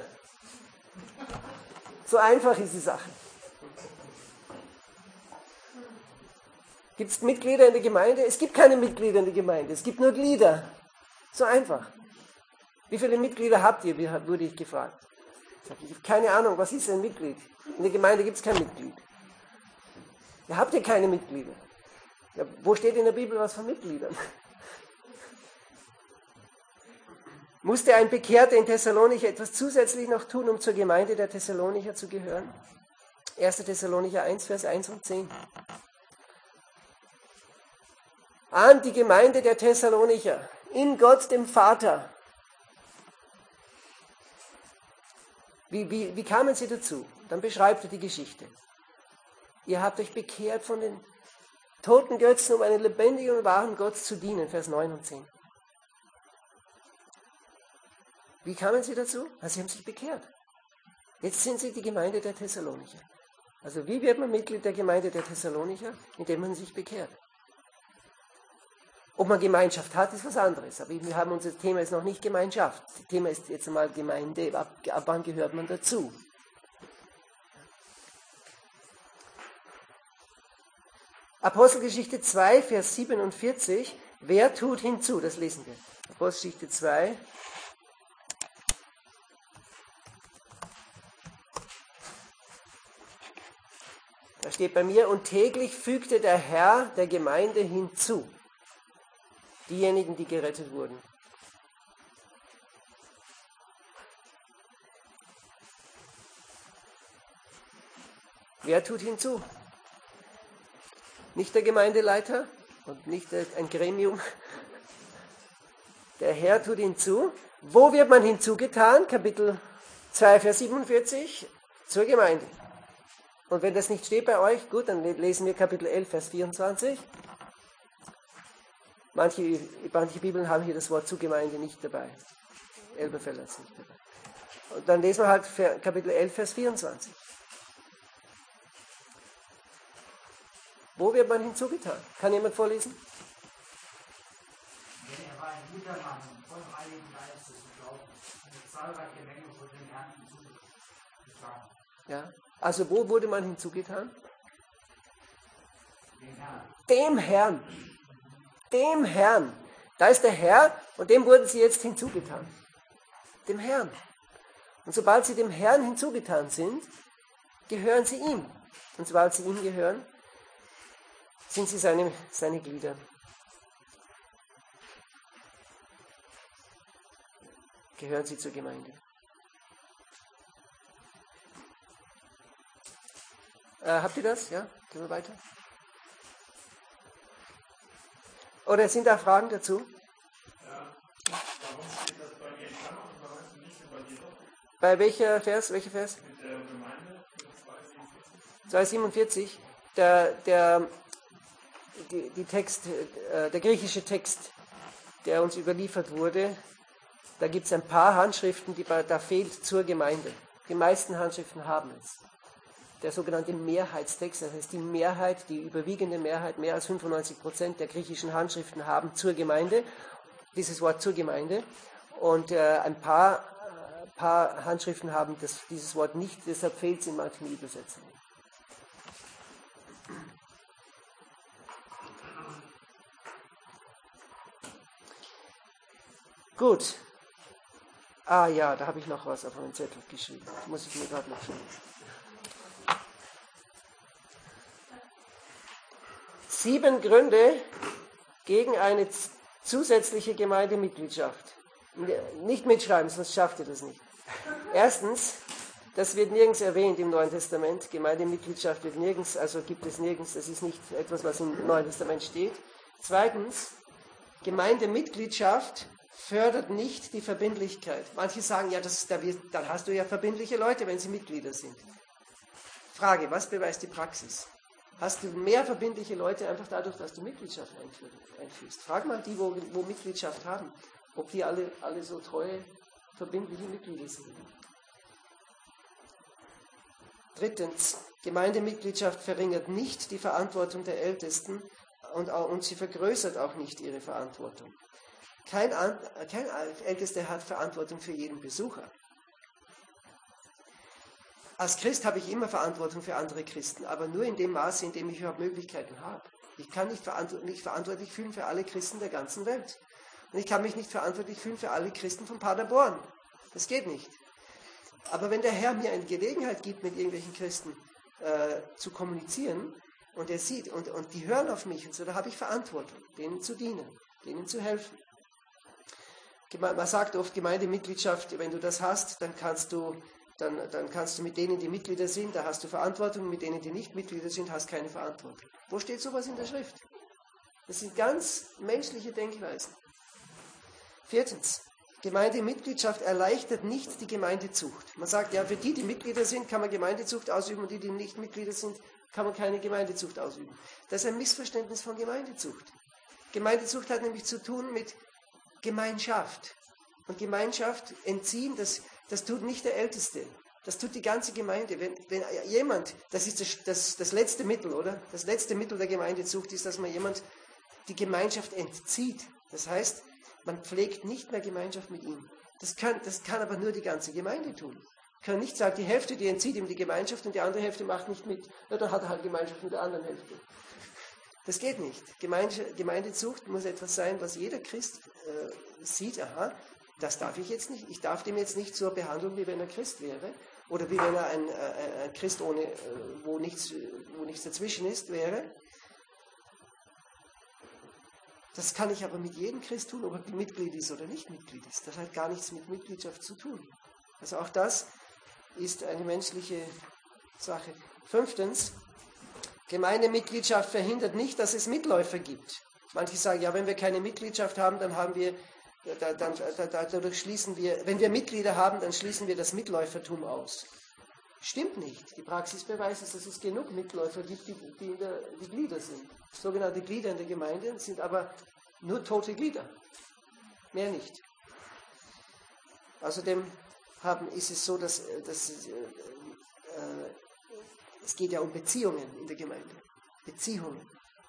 So einfach ist die Sache. Gibt es Mitglieder in der Gemeinde? Es gibt keine Mitglieder in der Gemeinde. Es gibt nur Glieder. So einfach. Wie viele Mitglieder habt ihr, wurde ich gefragt. Ich habe keine Ahnung, was ist ein Mitglied? In der Gemeinde gibt es kein Mitglied. Ihr habt ja keine Mitglieder. Ja, wo steht in der Bibel was von Mitgliedern? Musste ein Bekehrter in Thessalonich etwas zusätzlich noch tun, um zur Gemeinde der Thessalonicher zu gehören? 1. Thessalonicher 1, Vers 1 und 10. An die Gemeinde der Thessalonicher in Gott dem Vater. Wie kamen sie dazu? Dann beschreibt er die Geschichte. Ihr habt euch bekehrt von den toten Götzen, um einen lebendigen und wahren Gott zu dienen. Vers 9 und 10. Wie kamen sie dazu? Sie haben sich bekehrt. Jetzt sind sie die Gemeinde der Thessalonicher. Also wie wird man Mitglied der Gemeinde der Thessalonicher? Indem man sich bekehrt. Ob man Gemeinschaft hat, ist was anderes. Aber wir haben unser Thema ist noch nicht Gemeinschaft. Das Thema ist jetzt einmal Gemeinde. Ab wann gehört man dazu? Apostelgeschichte 2, Vers 47. Wer tut hinzu? Das lesen wir. Apostelgeschichte 2. Da steht bei mir, und täglich fügte der Herr der Gemeinde hinzu. Diejenigen, die gerettet wurden. Wer tut hinzu? Nicht der Gemeindeleiter und nicht ein Gremium. Der Herr tut hinzu. Wo wird man hinzugetan? Kapitel 2, Vers 47. Zur Gemeinde. Und wenn das nicht steht bei euch, gut, dann lesen wir Kapitel 11, Vers 24. Manche Bibeln haben hier das Wort zur Gemeinde nicht dabei. Elberfelder ist nicht dabei. Und dann lesen wir halt Kapitel 11, Vers 24. Wo wird man hinzugetan? Kann jemand vorlesen? Denn er war ein guter Mann, voll Heiligen Geistes und Glaubens, und zahlreiche Menge von den Herrn hinzugetan. Ja. Also wo wurde man hinzugetan? Den Herrn. Dem Herrn. Dem Herrn. Da ist der Herr und dem wurden sie jetzt hinzugetan. Dem Herrn. Und sobald sie dem Herrn hinzugetan sind, gehören sie ihm. Und sobald sie ihm gehören, sind sie seine Glieder. Gehören sie zur Gemeinde. Habt ihr das? Ja? Gehen wir weiter. Oder sind da Fragen dazu? Ja. Warum steht das bei dir klar und warum nicht bei dir doch? Bei welcher Vers? Welcher Vers? Mit der Gemeinde 247. Der griechische Text, der uns überliefert wurde, da gibt es ein paar Handschriften, da fehlt zur Gemeinde. Die meisten Handschriften haben es. Der sogenannte Mehrheitstext, das heißt die Mehrheit, die überwiegende Mehrheit, mehr als 95% der griechischen Handschriften haben zur Gemeinde, dieses Wort zur Gemeinde. Und ein paar Handschriften haben dieses Wort nicht, deshalb fehlt es in manchen Übersetzungen. Gut. Ah ja, da habe ich noch was auf meinem Zettel geschrieben. Das muss ich mir gerade noch schauen. 7 Gründe gegen eine zusätzliche Gemeindemitgliedschaft. Nicht mitschreiben, sonst schafft ihr das nicht. Erstens, das wird nirgends erwähnt im Neuen Testament. Gemeindemitgliedschaft wird nirgends, also gibt es nirgends, das ist nicht etwas, was im Neuen Testament steht. Zweitens, Gemeindemitgliedschaft fördert nicht die Verbindlichkeit. Manche sagen, ja, dann hast du ja verbindliche Leute, wenn sie Mitglieder sind. Frage, was beweist die Praxis? Hast du mehr verbindliche Leute einfach dadurch, dass du Mitgliedschaft einführst? Frag mal die, wo Mitgliedschaft haben, ob die alle so treue, verbindliche Mitglieder sind. Drittens, Gemeindemitgliedschaft verringert nicht die Verantwortung der Ältesten und sie vergrößert auch nicht ihre Verantwortung. Kein Ältester hat Verantwortung für jeden Besucher. Als Christ habe ich immer Verantwortung für andere Christen, aber nur in dem Maße, in dem ich überhaupt Möglichkeiten habe. Ich kann nicht verantwortlich fühlen für alle Christen der ganzen Welt. Und ich kann mich nicht verantwortlich fühlen für alle Christen von Paderborn. Das geht nicht. Aber wenn der Herr mir eine Gelegenheit gibt, mit irgendwelchen Christen zu kommunizieren, und er sieht, und die hören auf mich, und so, da habe ich Verantwortung, denen zu dienen, denen zu helfen. Man sagt oft, Gemeindemitgliedschaft, wenn du das hast, dann kannst du mit denen, die Mitglieder sind, da hast du Verantwortung, mit denen, die nicht Mitglieder sind, hast keine Verantwortung. Wo steht sowas in der Schrift? Das sind ganz menschliche Denkweisen. Viertens, Gemeindemitgliedschaft erleichtert nicht die Gemeindezucht. Man sagt, ja, für die, die Mitglieder sind, kann man Gemeindezucht ausüben und die, die nicht Mitglieder sind, kann man keine Gemeindezucht ausüben. Das ist ein Missverständnis von Gemeindezucht. Gemeindezucht hat nämlich zu tun mit Gemeinschaft. Und Gemeinschaft entziehen, das tut nicht der Älteste. Das tut die ganze Gemeinde. Wenn jemand, das ist das letzte Mittel, oder? Das letzte Mittel der Gemeindezucht ist, dass man jemand die Gemeinschaft entzieht. Das heißt, man pflegt nicht mehr Gemeinschaft mit ihm. Das kann aber nur die ganze Gemeinde tun. Kann nicht sagen, die Hälfte, die entzieht ihm die Gemeinschaft und die andere Hälfte macht nicht mit. Ja, dann hat er halt Gemeinschaft mit der anderen Hälfte. Das geht nicht. Gemeindezucht muss etwas sein, was jeder Christ sieht, aha, das darf ich jetzt nicht. Ich darf dem jetzt nicht so behandeln, wie wenn er Christ wäre. Oder wie wenn er ein Christ, wo nichts dazwischen ist, wäre. Das kann ich aber mit jedem Christ tun, ob er Mitglied ist oder nicht Mitglied ist. Das hat gar nichts mit Mitgliedschaft zu tun. Also auch das ist eine menschliche Sache. 5. Gemeindemitgliedschaft verhindert nicht, dass es Mitläufer gibt. Manche sagen, ja, wenn wir keine Mitgliedschaft haben, dann haben wir, dadurch schließen wir, wenn wir Mitglieder haben, dann schließen wir das Mitläufertum aus. Stimmt nicht. Die Praxis beweist es, dass es genug Mitläufer gibt, die Glieder sind. Sogenannte Glieder in der Gemeinde sind aber nur tote Glieder. Mehr nicht. Außerdem ist es so, dass es geht ja um Beziehungen in der Gemeinde. Beziehungen.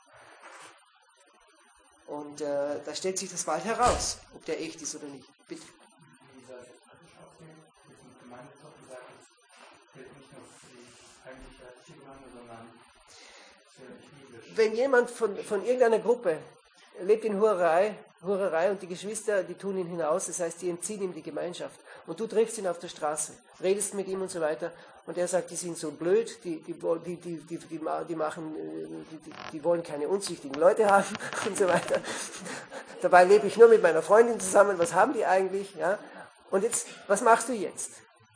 Und da stellt sich das bald heraus, ob der echt ist oder nicht. Bitte. Wenn jemand von irgendeiner Gruppe lebt in Hurerei und die Geschwister, die tun ihn hinaus, das heißt, die entziehen ihm die Gemeinschaft. Und du triffst ihn auf der Straße, redest mit ihm und so weiter, und er sagt, die sind so blöd, die wollen keine unzüchtigen Leute haben und so weiter. Dabei lebe ich nur mit meiner Freundin zusammen, was haben die eigentlich? Ja? Und jetzt, was machst du jetzt?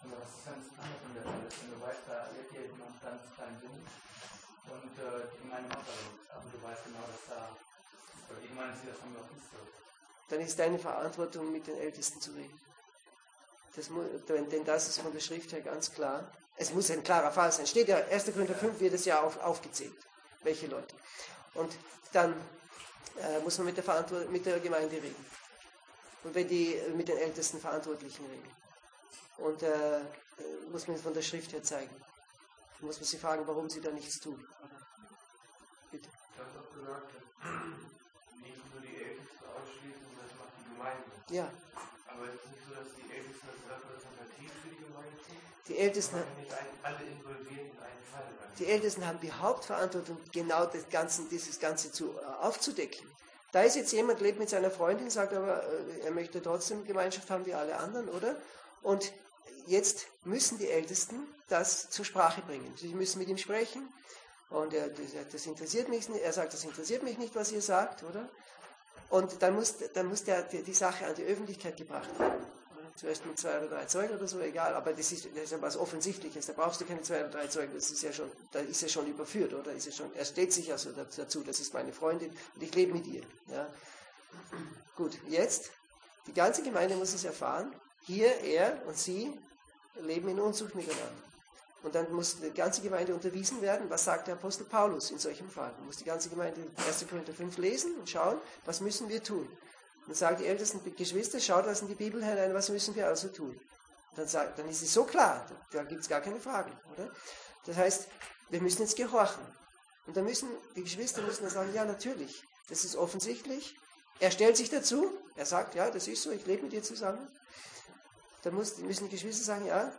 Dann ist deine Verantwortung, mit den Ältesten zu reden. Denn das ist von der Schrift her ganz klar. Es muss ein klarer Fall sein. Steht ja, 1. Korinther 5 wird es ja aufgezählt, welche Leute. Und dann muss man mit der Gemeinde reden. Und wenn die mit den ältesten Verantwortlichen reden. Und muss man von der Schrift her zeigen. Dann muss man sie fragen, warum sie da nichts tun. Bitte. Du hast auch gesagt, nicht nur die Ältesten ausschließen, das macht die Gemeinde. Ja. Aber es ist nicht so, dass die Ältesten das repräsentativ für die Gemeinde sind? Die Ältesten, nicht alle involviert in einen Fall. Die Ältesten haben die Hauptverantwortung, dieses Ganze aufzudecken. Da ist jetzt jemand, lebt mit seiner Freundin, sagt aber, er möchte trotzdem Gemeinschaft haben wie alle anderen, oder? Und jetzt müssen die Ältesten das zur Sprache bringen. Sie müssen mit ihm sprechen. Und das interessiert mich nicht. Er sagt, das interessiert mich nicht, was ihr sagt, oder? Und dann muss die Sache an die Öffentlichkeit gebracht werden. Zuerst mit 2 oder 3 Zeugen oder so, egal, aber das ist ja was Offensichtliches. Da brauchst du keine 2 oder 3 Zeugen, da ist er schon überführt, oder? Er steht sich also dazu, das ist meine Freundin und ich lebe mit ihr. Ja. Gut, jetzt, die ganze Gemeinde muss es erfahren, hier, er und sie leben in Unzucht miteinander. Und dann muss die ganze Gemeinde unterwiesen werden, was sagt der Apostel Paulus in solchen Fragen. Dann muss die ganze Gemeinde 1. Korinther 5 lesen und schauen, was müssen wir tun. Dann sagen die ältesten Geschwister, schaut was in die Bibel hinein, was müssen wir also tun. Dann ist es so klar, da gibt es gar keine Fragen. Oder? Das heißt, wir müssen jetzt gehorchen. Und dann die Geschwister müssen dann sagen, ja natürlich, das ist offensichtlich. Er stellt sich dazu, er sagt, ja, das ist so, ich lebe mit dir zusammen. Dann müssen die Geschwister sagen, ja,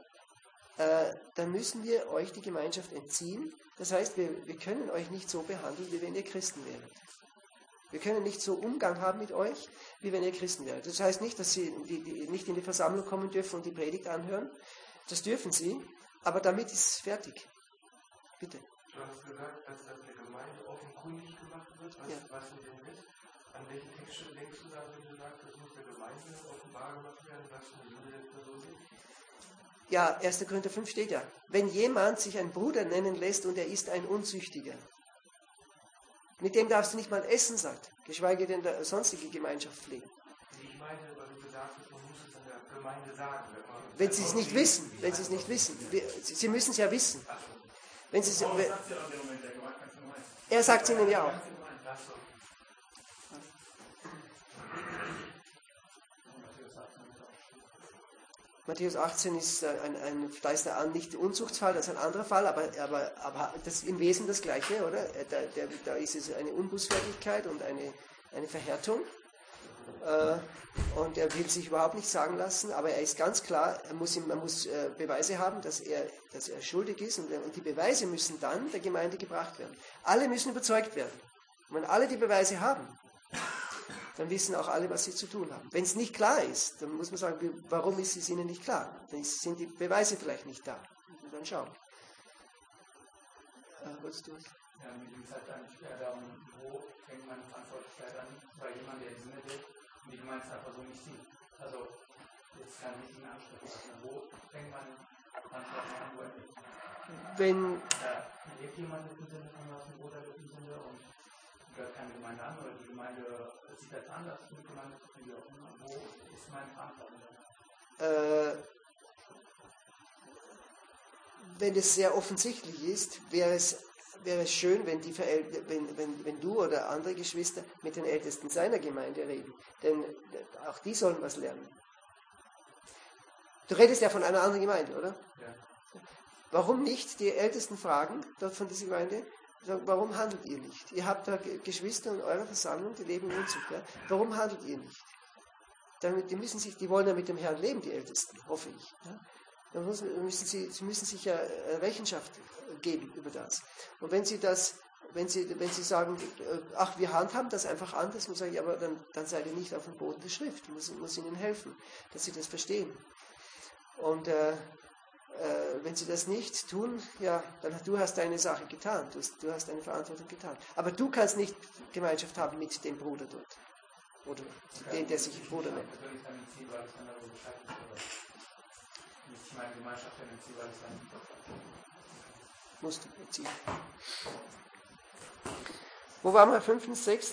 dann müssen wir euch die Gemeinschaft entziehen. Das heißt, wir können euch nicht so behandeln, wie wenn ihr Christen wäret. Wir können nicht so Umgang haben mit euch, wie wenn ihr Christen wäret. Das heißt nicht, dass sie nicht in die Versammlung kommen dürfen und die Predigt anhören. Das dürfen sie, aber damit ist es fertig. Bitte. Du hast gesagt, dass das der Gemeinde offenkundig gemacht wird, was mit dem ist. An welchen Text denkst du da, wenn du sagst, das muss der Gemeinde offenbar gemacht werden, was für Sünde der Person ist? Ja, 1. Korinther 5 steht ja, wenn jemand sich ein Bruder nennen lässt und er ist ein Unzüchtiger, mit dem darfst du nicht mal essen, sagt, geschweige denn sonstige Gemeinschaft pflegen. Ich meine Gemeinde, weil du gesagt hast, man muss es in der Gemeinde sagen. Wenn sie es nicht wissen, wenn sie es nicht wissen. Sie müssen es ja wissen. Wenn sie es, er sagt es ihnen ja auch. Matthäus 18 ist da ist nicht der Unzuchtsfall, das ist ein anderer Fall, aber das ist im Wesen das Gleiche, oder? Da ist es eine Unbußfertigkeit und eine Verhärtung. Und er will sich überhaupt nicht sagen lassen, aber er ist ganz klar, man muss Beweise haben, dass er schuldig ist, und die Beweise müssen dann der Gemeinde gebracht werden. Alle müssen überzeugt werden. Und wenn alle die Beweise haben, dann wissen auch alle, was sie zu tun haben. Wenn es nicht klar ist, dann muss man sagen, warum ist es ihnen nicht klar? Dann sind die Beweise vielleicht nicht da. Und dann schauen. Wolltest du was? Ja, mir ging es halt dann schwer darum, wo fängt meine Verantwortlichkeit an, bei jemandem, der im Sinne will und die Gemeinde es einfach so nicht sieht. Also, jetzt keinen richtigen Ansprechpartner. Wo fängt meine Verantwortung an, wo endet? Wenn lebt jemand im Sinne von was dem Bruder im Sinne und gehört keine Gemeinde an, oder die Gemeinde sieht das anders, die Gemeinde wie auch immer. Wo ist meine Verantwortung? Wenn es sehr offensichtlich ist, wäre es schön, wenn du oder andere Geschwister mit den Ältesten seiner Gemeinde reden. Denn auch die sollen was lernen. Du redest ja von einer anderen Gemeinde, oder? Ja. Warum nicht die Ältesten fragen, dort von dieser Gemeinde, sagen, warum handelt ihr nicht? Ihr habt da Geschwister in eurer Versammlung, die leben in Unzucht. Ja? Warum handelt ihr nicht? Die wollen ja mit dem Herrn leben, die Ältesten, hoffe ich. Ja? Dann müssen sie sich ja Rechenschaft geben über das. Und wenn sie sagen, ach, wir handhaben das einfach anders, muss ich sagen, ja, aber dann seid ihr nicht auf dem Boden der Schrift. Ich muss ihnen helfen, dass sie das verstehen. Und wenn sie das nicht tun, ja, dann du hast deine Sache getan, du hast deine Verantwortung getan. Aber du kannst nicht Gemeinschaft haben mit dem Bruder dort. Oder den, der sich Bruder nennt. Meine Gemeinschaft in den Ziel, weil es dann musst du erziehen. Wo waren wir? 5., 6.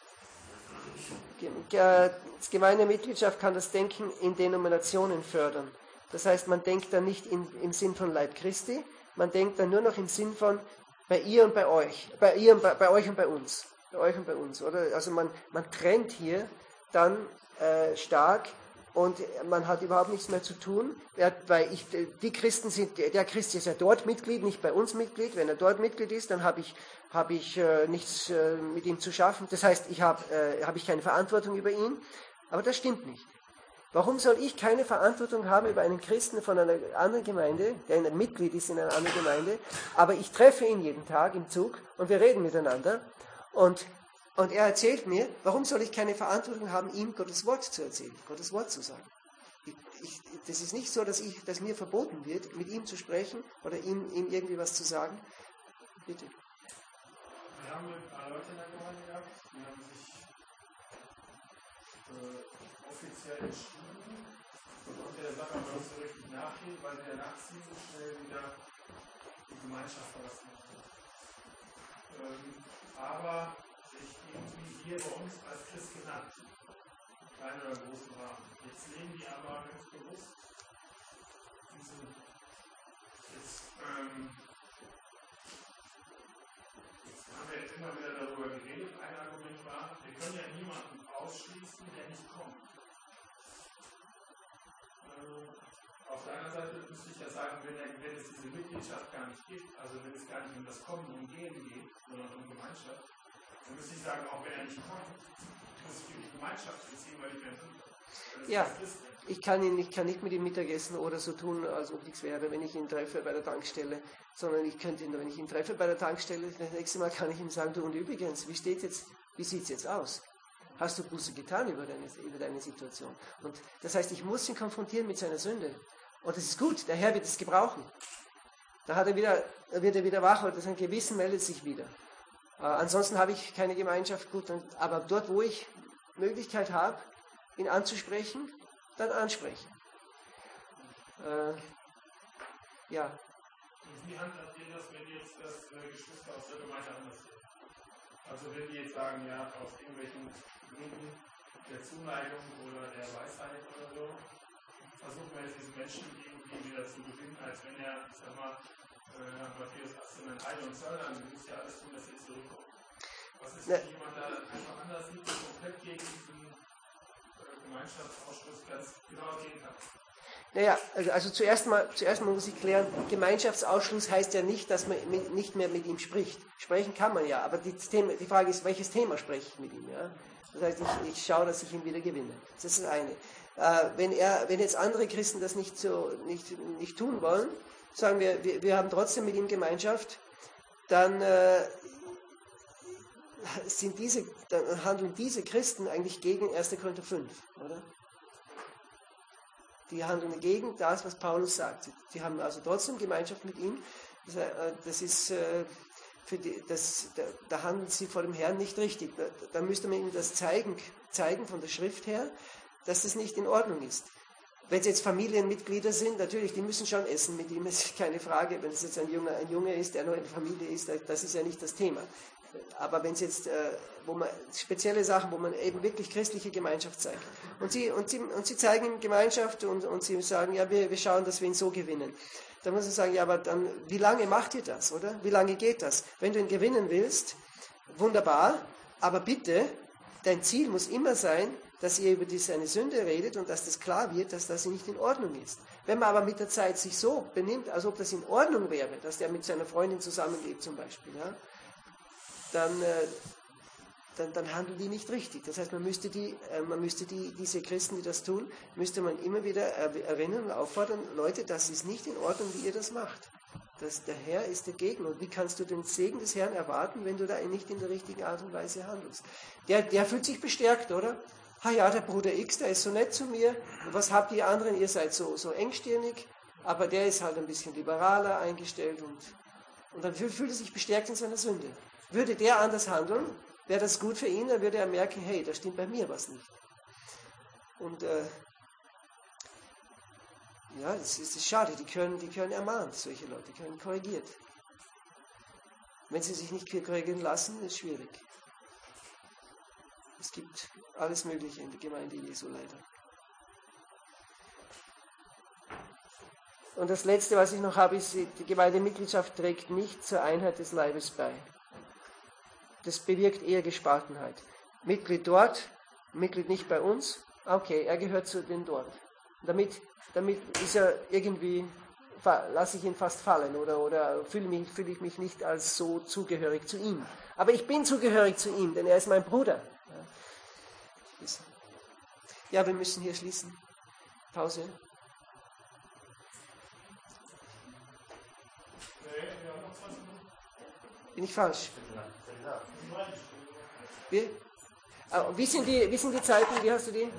Das Gemeindemitgliedschaft kann das Denken in Denominationen fördern. Das heißt, man denkt dann nicht im Sinn von Leib Christi, man denkt dann nur noch im Sinn von bei ihr und bei euch, bei euch und bei uns. Bei euch und bei uns, oder? Also man trennt hier dann stark. Und man hat überhaupt nichts mehr zu tun, weil der Christ ist ja dort Mitglied, nicht bei uns Mitglied. Wenn er dort Mitglied ist, dann habe ich nichts mit ihm zu schaffen. Das heißt, habe ich keine Verantwortung über ihn. Aber das stimmt nicht. Warum soll ich keine Verantwortung haben über einen Christen von einer anderen Gemeinde, der ein Mitglied ist in einer anderen Gemeinde, aber ich treffe ihn jeden Tag im Zug und wir reden miteinander und er erzählt mir, warum soll ich keine Verantwortung haben, ihm Gottes Wort zu erzählen, Gottes Wort zu sagen. Das ist nicht so, dass mir verboten wird, mit ihm zu sprechen oder ihm irgendwie was zu sagen. Bitte. Wir haben ein paar Leute in der Gemeinde gehabt, die haben sich offiziell entschieden und der Sache aber nicht so richtig nachgehen, weil sie danach ziemlich schnell wieder die Gemeinschaft verlassen haben. Aber sich irgendwie hier bei uns als Christ genannt, im kleinen oder großen Rahmen. Jetzt leben die aber ganz bewusst jetzt haben wir jetzt immer wieder darüber geredet. Ein Argument war, wir können ja niemanden ausschließen, der nicht kommt. Auf der anderen Seite müsste ich ja sagen, wenn es diese Mitgliedschaft gar nicht gibt, also wenn es gar nicht um das Kommen und Gehen geht, sondern um Gemeinschaft, dann müsste ich sagen, auch wenn er nicht kommt, muss ich die Gemeinschaft beziehen, weil ich mehr tun kann. Ja, ich kann nicht mit ihm Mittagessen oder so tun, als ob nichts wäre, wenn ich ihn treffe bei der Tankstelle, sondern ich könnte ihn, wenn ich ihn treffe bei der Tankstelle, das nächste Mal kann ich ihm sagen, du, und übrigens, wie sieht es jetzt aus? Hast du Buße getan über deine Situation? Und das heißt, ich muss ihn konfrontieren mit seiner Sünde. Und das ist gut, der Herr wird es gebrauchen. Da wird er wieder wach und sein Gewissen meldet sich wieder. Ansonsten habe ich keine Gemeinschaft, gut, aber dort, wo ich Möglichkeit habe, ihn anzusprechen, dann ansprechen. Ja. Und wie handhabt ihr das, wenn jetzt das Geschwister aus der Gemeinde anders sind? Also wenn die jetzt sagen, ja, aus irgendwelchen Gründen der Zuneigung oder der Weisheit oder so, versuchen wir jetzt diesen Menschen irgendwie wieder zu gewinnen, als wenn er, ich sag mal, nach Matthäus 18 ein Heil und Zöllner, du musst ja alles tun, dass ihr zurückkommt. Was ist, wenn jemand da einfach anders sieht, der komplett gegen diesen Gemeinschaftsausschluss ganz genau gehen kann? Naja, also zuerst mal muss ich klären, Gemeinschaftsausschluss heißt ja nicht, dass man nicht mehr mit ihm spricht. Sprechen kann man ja, aber die Frage ist, welches Thema spreche ich mit ihm? Ja? Das heißt, ich schaue, dass ich ihn wieder gewinne. Das ist das eine. Wenn jetzt andere Christen das nicht tun wollen, sagen wir haben trotzdem mit ihm Gemeinschaft, dann handeln diese Christen eigentlich gegen 1. Korinther 5, oder? Die handeln gegen das, was Paulus sagt. Die haben also trotzdem Gemeinschaft mit ihm. Da handeln sie vor dem Herrn nicht richtig. Da müsste man ihnen das zeigen von der Schrift her, dass das nicht in Ordnung ist. Wenn es jetzt Familienmitglieder sind, natürlich, die müssen schon essen mit ihm, ist keine Frage. Wenn es jetzt ein Junge ist, der noch in der Familie ist, das ist ja nicht das Thema. Aber wenn es jetzt, spezielle Sachen, wo man eben wirklich christliche Gemeinschaft zeigt. Und sie zeigen ihm Gemeinschaft und sie sagen, ja, wir schauen, dass wir ihn so gewinnen. Dann muss man sagen, ja, aber dann, wie lange macht ihr das, oder? Wie lange geht das? Wenn du ihn gewinnen willst, wunderbar, aber bitte, dein Ziel muss immer sein, dass ihr über seine Sünde redet und dass das klar wird, dass das nicht in Ordnung ist. Wenn man aber mit der Zeit sich so benimmt, als ob das in Ordnung wäre, dass der mit seiner Freundin zusammenlebt zum Beispiel, ja, dann handeln die nicht richtig. Das heißt, man müsste diese Christen, die das tun, müsste man immer wieder erinnern und auffordern, Leute, das ist nicht in Ordnung, wie ihr das macht. Der Herr ist dagegen. Und wie kannst du den Segen des Herrn erwarten, wenn du da nicht in der richtigen Art und Weise handelst? Der fühlt sich bestärkt, oder? Ja, der Bruder X, der ist so nett zu mir. Was habt ihr anderen? Ihr seid so engstirnig. Aber der ist halt ein bisschen liberaler eingestellt und dann fühlt er sich bestärkt in seiner Sünde. Würde der anders handeln, wäre das gut für ihn, dann würde er merken, hey, da stimmt bei mir was nicht. Und das ist schade, die können ermahnt, solche Leute, die können korrigiert. Wenn sie sich nicht korrigieren lassen, ist es schwierig. Es gibt alles Mögliche in der Gemeinde Jesu leider. Und das Letzte, was ich noch habe, ist, die Gemeindemitgliedschaft trägt nicht zur Einheit des Leibes bei. Das bewirkt eher Gespaltenheit. Mitglied dort, Mitglied nicht bei uns. Okay, er gehört zu den dort. Damit ist er irgendwie, lasse ich ihn fast fallen oder fühle ich mich nicht als so zugehörig zu ihm. Aber ich bin zugehörig zu ihm, denn er ist mein Bruder. Ja, wir müssen hier schließen. Pause. Bin ich falsch? Wie sind die Zeiten? Wie hast du die?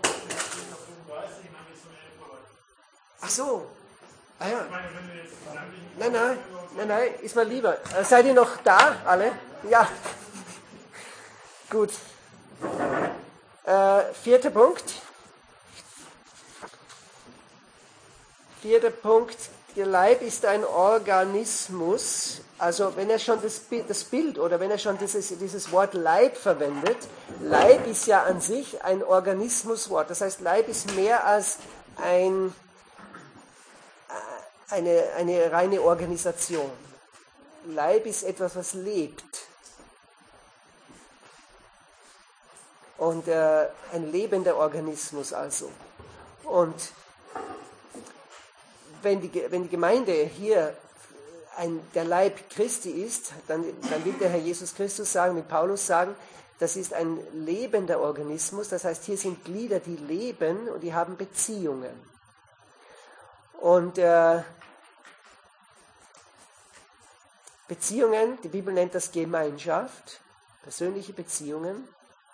Ach so. Ah ja. Nein, ist mal lieber. Seid ihr noch da, alle? Ja. Gut. 4. Punkt. 4. Punkt. Der Leib ist ein Organismus. Also wenn er schon das Bild oder wenn er schon dieses Wort Leib verwendet, Leib ist ja an sich ein Organismuswort. Das heißt, Leib ist mehr als eine reine Organisation. Leib ist etwas, was lebt. Und ein lebender Organismus also. Und wenn die Gemeinde hier der Leib Christi ist, dann will der Herr Jesus Christus sagen, mit Paulus sagen, das ist ein lebender Organismus. Das heißt, hier sind Glieder, die leben und die haben Beziehungen. Und Beziehungen, die Bibel nennt das Gemeinschaft, persönliche Beziehungen.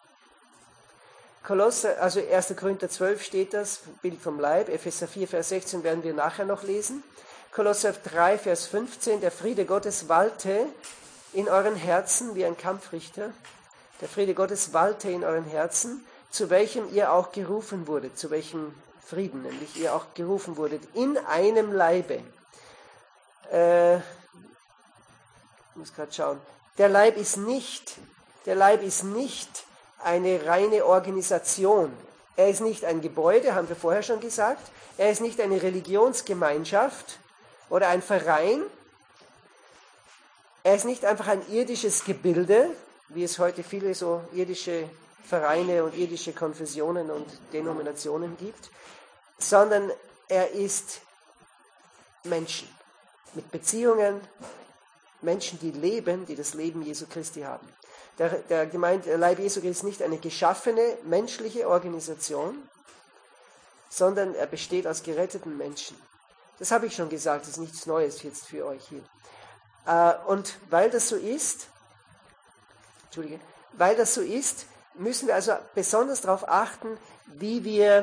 Also 1. Korinther 12 steht das, Bild vom Leib, Epheser 4, Vers 16 werden wir nachher noch lesen. Kolosser 3, Vers 15, der Friede Gottes walte in euren Herzen wie ein Kampfrichter. Der Friede Gottes walte in euren Herzen, zu welchem ihr auch gerufen wurdet, zu welchem Frieden, nämlich ihr auch gerufen wurdet, in einem Leibe. Ich muss gerade schauen. Der Leib ist nicht eine reine Organisation. Er ist nicht ein Gebäude, haben wir vorher schon gesagt. Er ist nicht eine Religionsgemeinschaft oder ein Verein. Er ist nicht einfach ein irdisches Gebilde, wie es heute viele so irdische Vereine und irdische Konfessionen und Denominationen gibt, sondern er ist Menschen mit Beziehungen, Menschen, die leben, die das Leben Jesu Christi haben. Der Leib Jesu ist nicht eine geschaffene menschliche Organisation, sondern er besteht aus geretteten Menschen. Das habe ich schon gesagt, das ist nichts Neues jetzt für euch hier. Und weil das so ist, müssen wir also besonders darauf achten, wie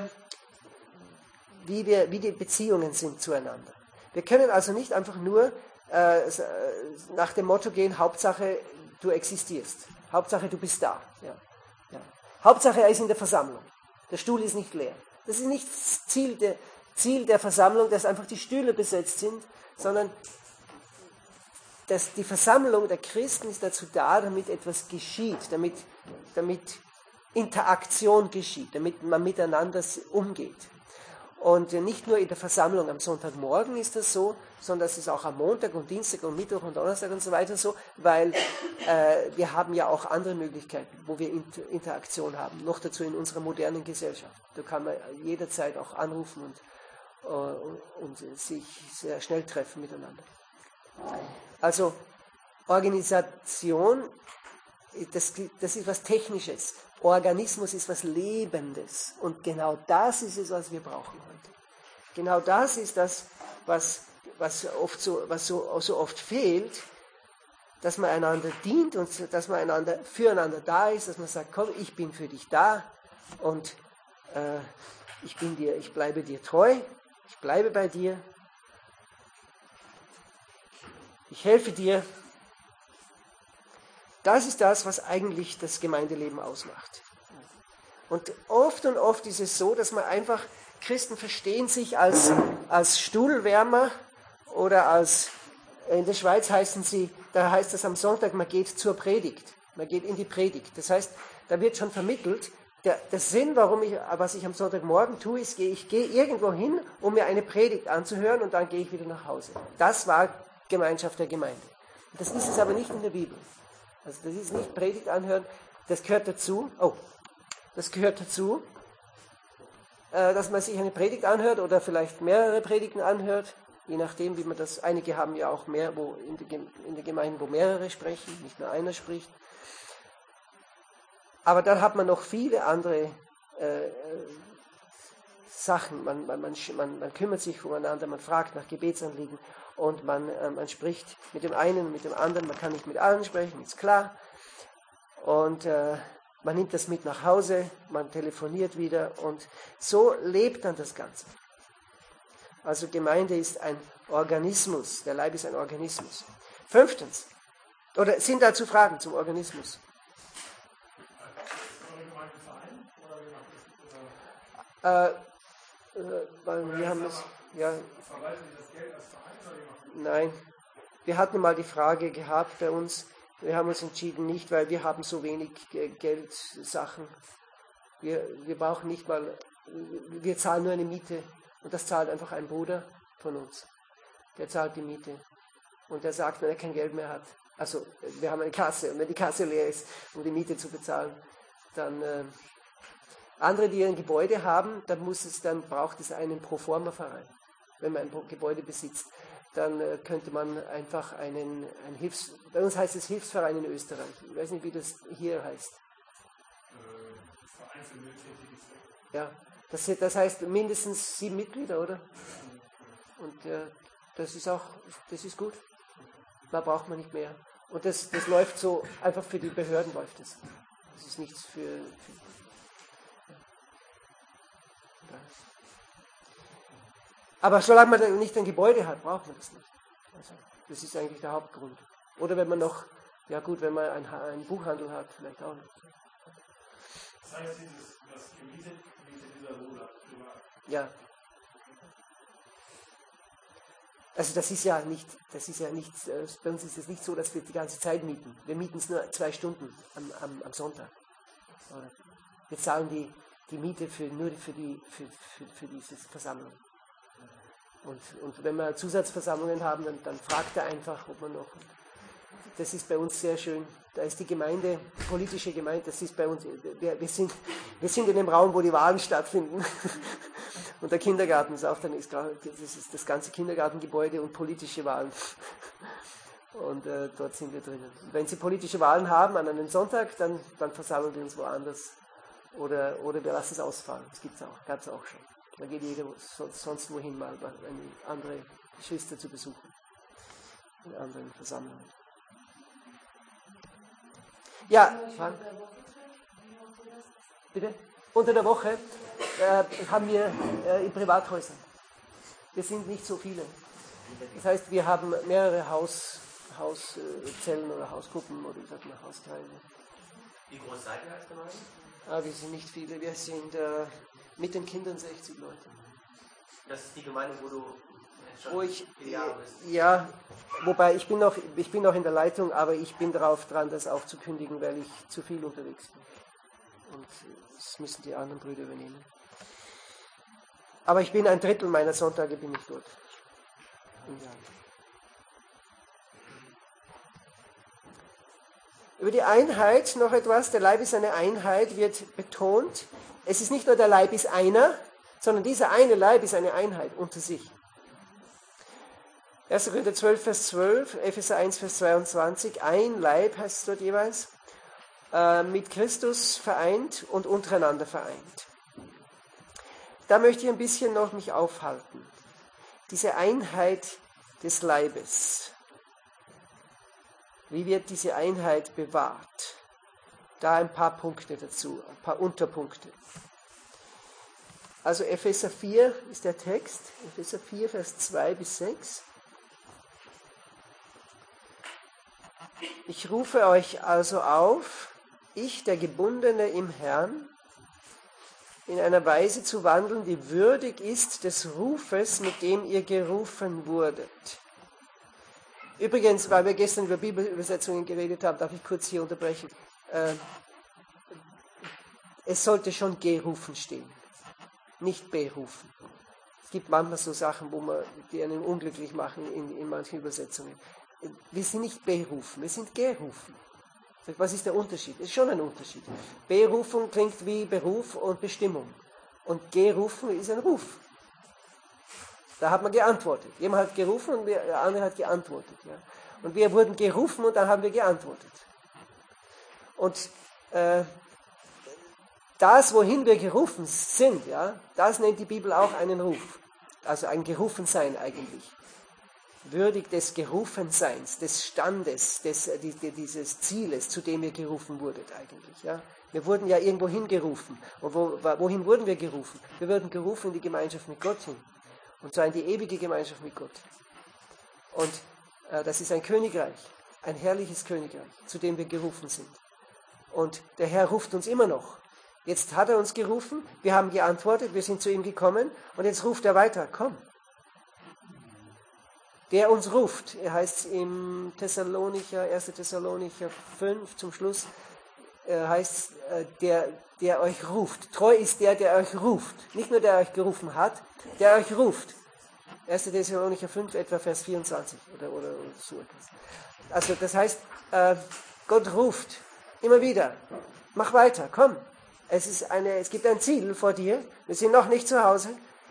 die Beziehungen sind zueinander. Wir können also nicht einfach nur nach dem Motto gehen, Hauptsache du existierst, Hauptsache du bist da. Ja. Hauptsache er ist in der Versammlung, der Stuhl ist nicht leer. Das ist nicht das Ziel der Versammlung, dass einfach die Stühle besetzt sind, sondern dass die Versammlung der Christen ist dazu da, damit etwas geschieht, damit Interaktion geschieht, damit man miteinander umgeht. Und nicht nur in der Versammlung am Sonntagmorgen ist das so, sondern es ist auch am Montag und Dienstag und Mittwoch und Donnerstag und so weiter so, weil wir haben ja auch andere Möglichkeiten, wo wir Interaktion haben. Noch dazu in unserer modernen Gesellschaft. Da kann man jederzeit auch anrufen und sich sehr schnell treffen miteinander. Also Organisation, das ist was Technisches. Organismus ist was Lebendes. Und genau das ist es, was wir brauchen heute. Genau das ist das, was so oft fehlt, dass man einander dient und dass man füreinander da ist, dass man sagt, komm, ich bin für dich da und ich bleibe dir treu, ich bleibe bei dir, ich helfe dir. Das ist das, was eigentlich das Gemeindeleben ausmacht. Und oft ist es so, dass man einfach, Christen verstehen sich als Stuhlwärmer oder in der Schweiz da heißt es am Sonntag, man geht zur Predigt, man geht in die Predigt. Das heißt, da wird schon vermittelt, der Sinn, was ich am Sonntagmorgen tue, ist, ich gehe irgendwo hin, um mir eine Predigt anzuhören und dann gehe ich wieder nach Hause. Das war Gemeinschaft der Gemeinde. Das ist es aber nicht in der Bibel. Also das ist nicht Predigt anhören, das gehört dazu, dass man sich eine Predigt anhört oder vielleicht mehrere Predigten anhört, je nachdem, wie man das, einige haben ja auch mehr, wo in der Gemeinde, wo mehrere sprechen, nicht nur einer spricht. Aber dann hat man noch viele andere Sachen, man kümmert sich voneinander, man fragt nach Gebetsanliegen. Und man spricht mit dem einen und mit dem anderen, man kann nicht mit allen sprechen, ist klar. Und man nimmt das mit nach Hause, man telefoniert wieder und so lebt dann das Ganze. Also Gemeinde ist ein Organismus, der Leib ist ein Organismus. 5. Oder sind dazu Fragen zum Organismus? Wir haben es, ja. Nein, wir hatten mal die Frage gehabt bei uns, wir haben uns entschieden nicht, weil wir haben so wenig Geldsachen. Wir brauchen nicht mal, wir zahlen nur eine Miete und das zahlt einfach ein Bruder von uns. Der zahlt die Miete und der sagt, wenn er kein Geld mehr hat, also wir haben eine Kasse und wenn die Kasse leer ist, um die Miete zu bezahlen, dann andere, die ein Gebäude haben, dann braucht es einen Proforma-Verein, wenn man ein Gebäude besitzt. Dann könnte man einfach bei uns heißt es Hilfsverein in Österreich. Ich weiß nicht, wie das hier heißt. Verein für mildtätige Zwecke. Ja, das heißt mindestens 7 Mitglieder, oder? Und das ist gut. Da braucht man nicht mehr. Und das läuft so, einfach für die Behörden läuft es. Das ist nichts für ja. Aber solange man nicht ein Gebäude hat, braucht man das nicht. Also, das ist eigentlich der Hauptgrund. Oder wenn man noch, ja gut, wenn man einen Buchhandel hat, vielleicht auch nicht. Das heißt, das gemietet dieser Bruder. Ja. Also das ist ja nicht, bei uns ist es nicht so, dass wir die ganze Zeit mieten. Wir mieten es nur 2 Stunden am Sonntag. Oder wir zahlen die Miete nur für diese Versammlung. Und wenn wir Zusatzversammlungen haben, dann fragt er einfach, ob man noch... Das ist bei uns sehr schön. Da ist die Gemeinde, die politische Gemeinde, das ist bei uns... Wir sind in dem Raum, wo die Wahlen stattfinden. Und der Kindergarten ist auch, das ist das ganze Kindergartengebäude und politische Wahlen. Und dort sind wir drinnen. Und wenn Sie politische Wahlen haben an einem Sonntag, dann versammeln wir uns woanders. Oder wir lassen es ausfallen. Das gab es auch schon. Da geht jeder sonst wohin mal, eine andere Geschwister zu besuchen. In anderen Versammlungen. Ja, Frank? Bitte? Unter der Woche haben wir in Privathäusern. Wir sind nicht so viele. Das heißt, wir haben mehrere Hauszellen oder Hausgruppen oder wie sagt man, Hausteile. Wie groß seid ihr als Gemeinde? Wir sind nicht viele. Wir sind mit den Kindern 60 Leute. Das ist die Gemeinde, wo du schon viele Jahre bist? Ja, wobei ich bin noch in der Leitung, aber ich bin dran, das auch zu kündigen, weil ich zu viel unterwegs bin. Und das müssen die anderen Brüder übernehmen. Aber ich bin 1/3 meiner Sonntage bin ich dort. Ja. Über die Einheit noch etwas. Der Leib ist eine Einheit, wird betont. Es ist nicht nur der Leib ist einer, sondern dieser eine Leib ist eine Einheit unter sich. 1. Korinther 12, Vers 12, Epheser 1, Vers 22. Ein Leib heißt es dort jeweils. Mit Christus vereint und untereinander vereint. Da möchte ich ein bisschen noch mich aufhalten. Diese Einheit des Leibes. Wie wird diese Einheit bewahrt? Da ein paar Punkte dazu, ein paar Unterpunkte. Also Epheser 4 ist der Text, Epheser 4, Vers 2 bis 6. Ich rufe euch also auf, ich, der Gebundene im Herrn, in einer Weise zu wandeln, die würdig ist des Rufes, mit dem ihr gerufen wurdet. Übrigens, weil wir gestern über Bibelübersetzungen geredet haben, darf ich kurz hier unterbrechen. Es sollte schon gerufen stehen, nicht berufen. Es gibt manchmal so Sachen, die einen unglücklich machen in manchen Übersetzungen. Wir sind nicht berufen, wir sind gerufen. Was ist der Unterschied? Es ist schon ein Unterschied. Berufung klingt wie Beruf und Bestimmung. Und gerufen ist ein Ruf. Da hat man geantwortet. Jemand hat gerufen und der andere hat geantwortet. Ja. Und wir wurden gerufen und dann haben wir geantwortet. Und das, wohin wir gerufen sind, ja, das nennt die Bibel auch einen Ruf. Also ein Gerufensein eigentlich. Würdig des Gerufenseins, des Standes, dieses Zieles, zu dem ihr gerufen wurdet eigentlich. Ja. Wir wurden ja irgendwo hingerufen. Und wohin wurden wir gerufen? Wir wurden gerufen in die Gemeinschaft mit Gott hin. Und zwar in die ewige Gemeinschaft mit Gott. Und das ist ein Königreich, ein herrliches Königreich, zu dem wir gerufen sind. Und der Herr ruft uns immer noch. Jetzt hat er uns gerufen, wir haben geantwortet, wir sind zu ihm gekommen und jetzt ruft er weiter, komm. Der uns ruft, er heißt im 1. Thessalonicher 5 zum Schluss, heißt der euch ruft. Treu ist der euch ruft. Nicht nur der euch gerufen hat, der euch ruft. 1. Thessalonicher 5, etwa Vers 24 oder so etwas. Also das heißt, Gott ruft immer wieder. Mach weiter, komm. Es gibt ein Ziel vor dir. Wir sind noch nicht zu Hause.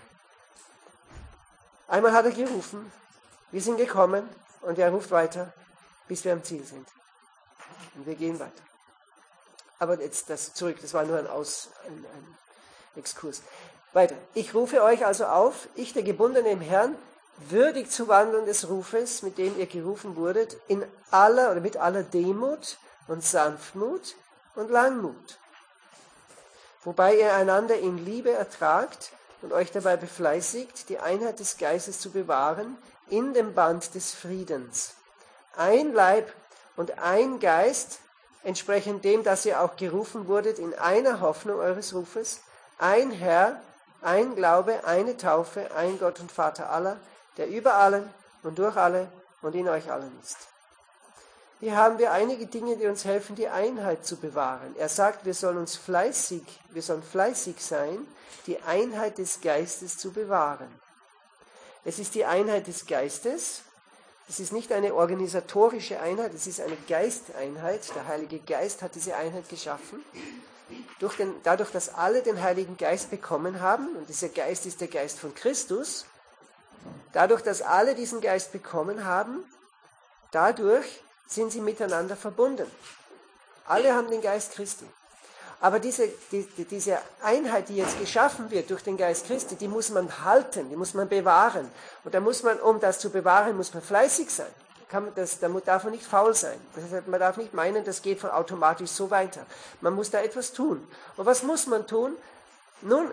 Einmal hat er gerufen. Wir sind gekommen und er ruft weiter, bis wir am Ziel sind. Und wir gehen weiter. Aber jetzt das war nur ein Exkurs. Weiter. Ich rufe euch also auf, ich, der Gebundene im Herrn, würdig zu wandeln des Rufes, mit dem ihr gerufen wurdet, mit aller Demut und Sanftmut und Langmut. Wobei ihr einander in Liebe ertragt und euch dabei befleißigt, die Einheit des Geistes zu bewahren, in dem Band des Friedens. Ein Leib und ein Geist, entsprechend dem, dass ihr auch gerufen wurdet in einer Hoffnung eures Rufes, ein Herr, ein Glaube, eine Taufe, ein Gott und Vater aller, der über allen und durch alle und in euch allen ist. Hier haben wir einige Dinge, die uns helfen, die Einheit zu bewahren. Er sagt, wir sollen fleißig sein, die Einheit des Geistes zu bewahren. Es ist die Einheit des Geistes. Es ist nicht eine organisatorische Einheit, es ist eine Geisteinheit. Der Heilige Geist hat diese Einheit geschaffen. Dadurch, dass alle den Heiligen Geist bekommen haben, und dieser Geist ist der Geist von Christus, dadurch, dass alle diesen Geist bekommen haben, dadurch sind sie miteinander verbunden. Alle haben den Geist Christi. Aber diese Einheit, die jetzt geschaffen wird durch den Geist Christi, die muss man halten, die muss man bewahren. Und da muss man, um das zu bewahren, muss man fleißig sein. Da darf man nicht faul sein. Das heißt, man darf nicht meinen, das geht von automatisch so weiter. Man muss da etwas tun. Und was muss man tun? Nun,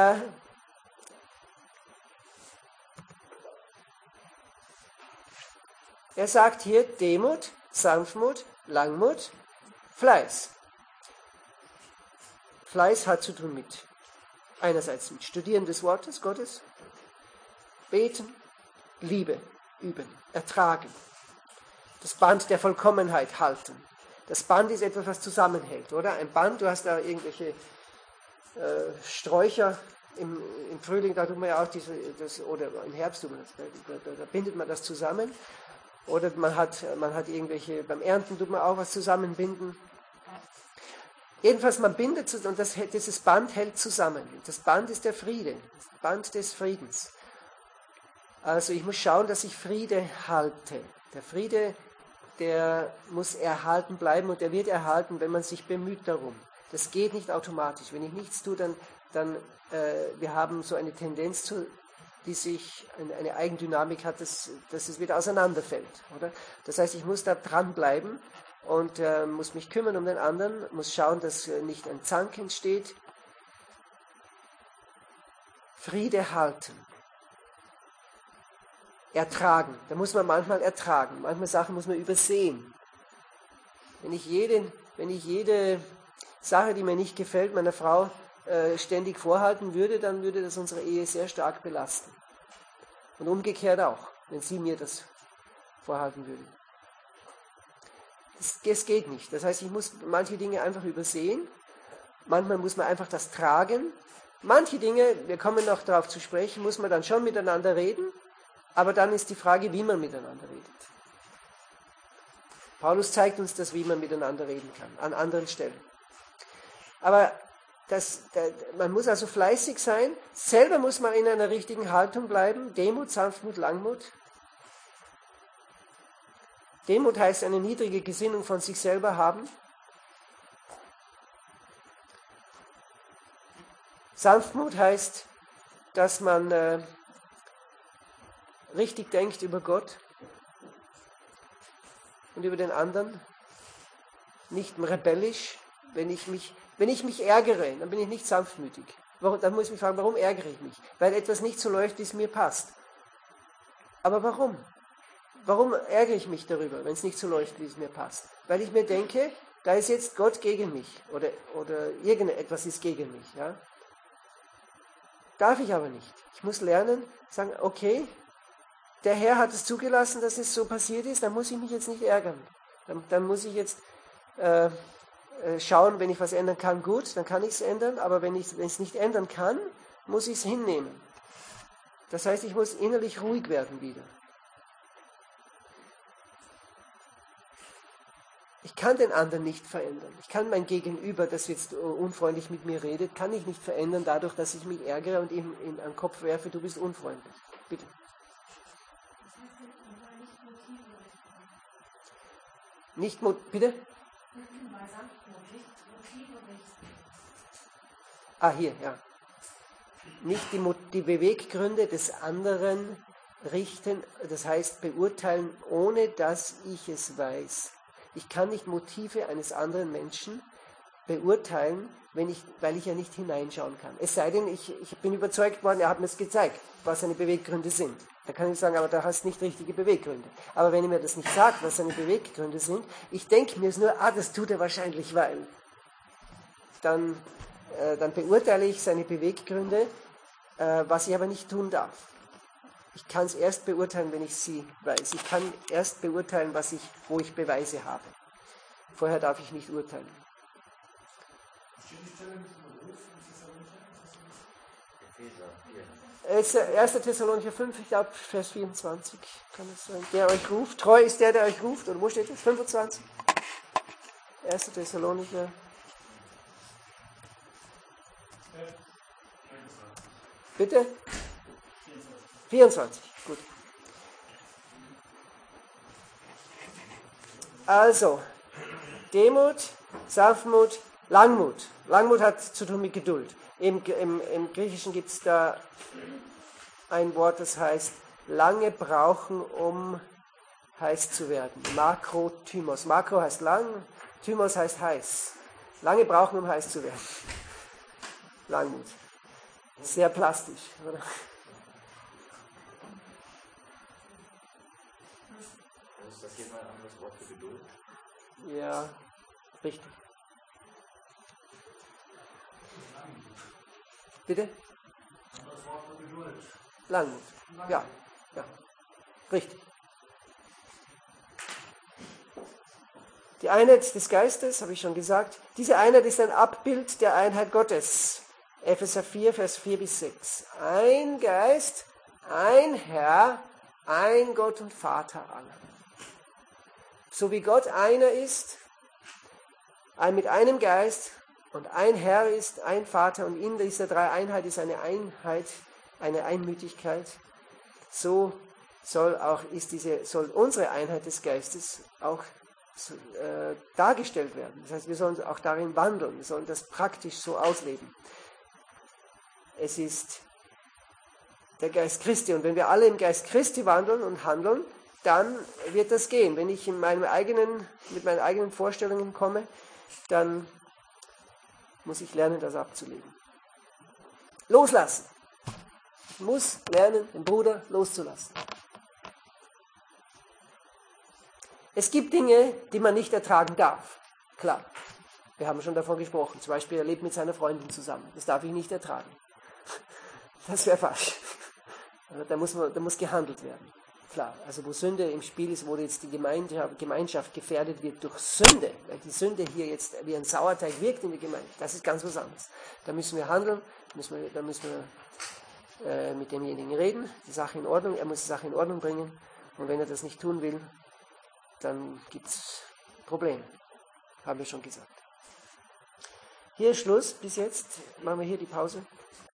er sagt hier Demut, Sanftmut, Langmut, Fleiß. Fleiß hat zu tun mit, einerseits mit Studieren des Wortes Gottes, Beten, Liebe, üben, ertragen, das Band der Vollkommenheit halten. Das Band ist etwas, was zusammenhält, oder? Ein Band, du hast da irgendwelche Sträucher, im Frühling, da tut man ja auch oder im Herbst, da bindet man das zusammen. Oder man hat irgendwelche, beim Ernten tut man auch was zusammenbinden. Jedenfalls, man bindet und dieses Band hält zusammen. Das Band ist der Friede, das Band des Friedens. Also ich muss schauen, dass ich Friede halte. Der Friede, der muss erhalten bleiben und der wird erhalten, wenn man sich bemüht darum. Das geht nicht automatisch. Wenn ich nichts tue, dann wir haben so eine Tendenz die sich eine Eigendynamik hat, dass es wieder auseinanderfällt. Oder? Das heißt, ich muss da dranbleiben und muss mich kümmern um den anderen, muss schauen, dass nicht ein Zank entsteht. Friede halten. Ertragen. Da muss man manchmal ertragen. Manchmal Sachen muss man übersehen. Wenn ich jede Sache, die mir nicht gefällt, meiner Frau ständig vorhalten würde, dann würde das unsere Ehe sehr stark belasten. Und umgekehrt auch, wenn sie mir das vorhalten würde. Das geht nicht. Das heißt, ich muss manche Dinge einfach übersehen. Manchmal muss man einfach das tragen. Manche Dinge, wir kommen noch darauf zu sprechen, muss man dann schon miteinander reden. Aber dann ist die Frage, wie man miteinander redet. Paulus zeigt uns das, wie man miteinander reden kann, an anderen Stellen. Aber man muss also fleißig sein. Selber muss man in einer richtigen Haltung bleiben. Demut, Sanftmut, Langmut. Demut heißt eine niedrige Gesinnung von sich selber haben. Sanftmut heißt, dass man richtig denkt über Gott und über den anderen. Nicht rebellisch. Wenn ich mich ärgere, dann bin ich nicht sanftmütig. Dann muss ich mich fragen, warum ärgere ich mich? Weil etwas nicht so läuft, wie es mir passt. Aber warum? Warum ärgere ich mich darüber, wenn es nicht so läuft, wie es mir passt? Weil ich mir denke, da ist jetzt Gott gegen mich oder irgendetwas ist gegen mich. Ja? Darf ich aber nicht. Ich muss lernen, sagen, okay, der Herr hat es zugelassen, dass es so passiert ist, dann muss ich mich jetzt nicht ärgern. Dann muss ich jetzt schauen, wenn ich was ändern kann, gut, dann kann ich es ändern, aber wenn ich es nicht ändern kann, muss ich es hinnehmen. Das heißt, ich muss innerlich ruhig werden wieder. Ich kann den anderen nicht verändern. Ich kann mein Gegenüber, das jetzt unfreundlich mit mir redet, kann ich nicht verändern dadurch, dass ich mich ärgere und ihm an den Kopf werfe, du bist unfreundlich. Bitte. Bitte? Hier, ja. Nicht die Beweggründe des anderen richten, das heißt beurteilen, ohne dass ich es weiß. Ich kann nicht Motive eines anderen Menschen beurteilen, weil ich ja nicht hineinschauen kann. Es sei denn, ich bin überzeugt worden, er hat mir es gezeigt, was seine Beweggründe sind. Da kann ich sagen, aber da hast du nicht richtige Beweggründe. Aber wenn er mir das nicht sagt, was seine Beweggründe sind, ich denke mir es nur, das tut er wahrscheinlich, weil. Dann beurteile ich seine Beweggründe, was ich aber nicht tun darf. Ich kann es erst beurteilen, wenn ich sie weiß. Ich kann erst beurteilen, wo ich Beweise habe. Vorher darf ich nicht urteilen. Steht die Stelle mit dem Ruf in Epheser 4. 1. Thessalonicher 5, ich glaube, Vers 24 kann es sein. Der euch ruft. Treu ist der euch ruft. Oder wo steht das? 25? 1. Thessalonicher. 24. Bitte? 24. Gut. Also, Demut, Sanftmut, Langmut. Langmut hat zu tun mit Geduld. Im Griechischen gibt es da ein Wort, das heißt lange brauchen, um heiß zu werden. Makrothymos. Makro heißt lang, Thymos heißt heiß. Lange brauchen, um heiß zu werden. Langmut. Sehr plastisch, oder? Ist das hier mal ein anderes Wort für Geduld? Ja, richtig. Bitte? Das Wort für Geduld. Langmut. Ja, ja. Richtig. Die Einheit des Geistes, habe ich schon gesagt, diese Einheit ist ein Abbild der Einheit Gottes. Epheser 4, Vers 4 bis 6. Ein Geist, ein Herr, ein Gott und Vater aller. So wie Gott einer ist, mit einem Geist und ein Herr ist, ein Vater und in dieser Dreieinheit ist eine Einheit, eine Einmütigkeit, so soll unsere Einheit des Geistes auch dargestellt werden. Das heißt, wir sollen auch darin wandeln, wir sollen das praktisch so ausleben. Es ist der Geist Christi und wenn wir alle im Geist Christi wandeln und handeln, dann wird das gehen. Wenn ich mit meinen eigenen Vorstellungen komme, dann muss ich lernen, das abzulegen. Loslassen. Ich muss lernen, den Bruder loszulassen. Es gibt Dinge, die man nicht ertragen darf. Klar, wir haben schon davon gesprochen. Zum Beispiel, er lebt mit seiner Freundin zusammen. Das darf ich nicht ertragen. Das wäre falsch. Da muss gehandelt werden. Klar, also wo Sünde im Spiel ist, wo jetzt die Gemeinschaft gefährdet wird durch Sünde, weil die Sünde hier jetzt wie ein Sauerteig wirkt in der Gemeinde, das ist ganz was anderes. Da müssen wir handeln, da müssen wir mit demjenigen reden, die Sache in Ordnung, er muss die Sache in Ordnung bringen und wenn er das nicht tun will, dann gibt es Probleme, haben wir schon gesagt. Hier ist Schluss, bis jetzt, machen wir hier die Pause.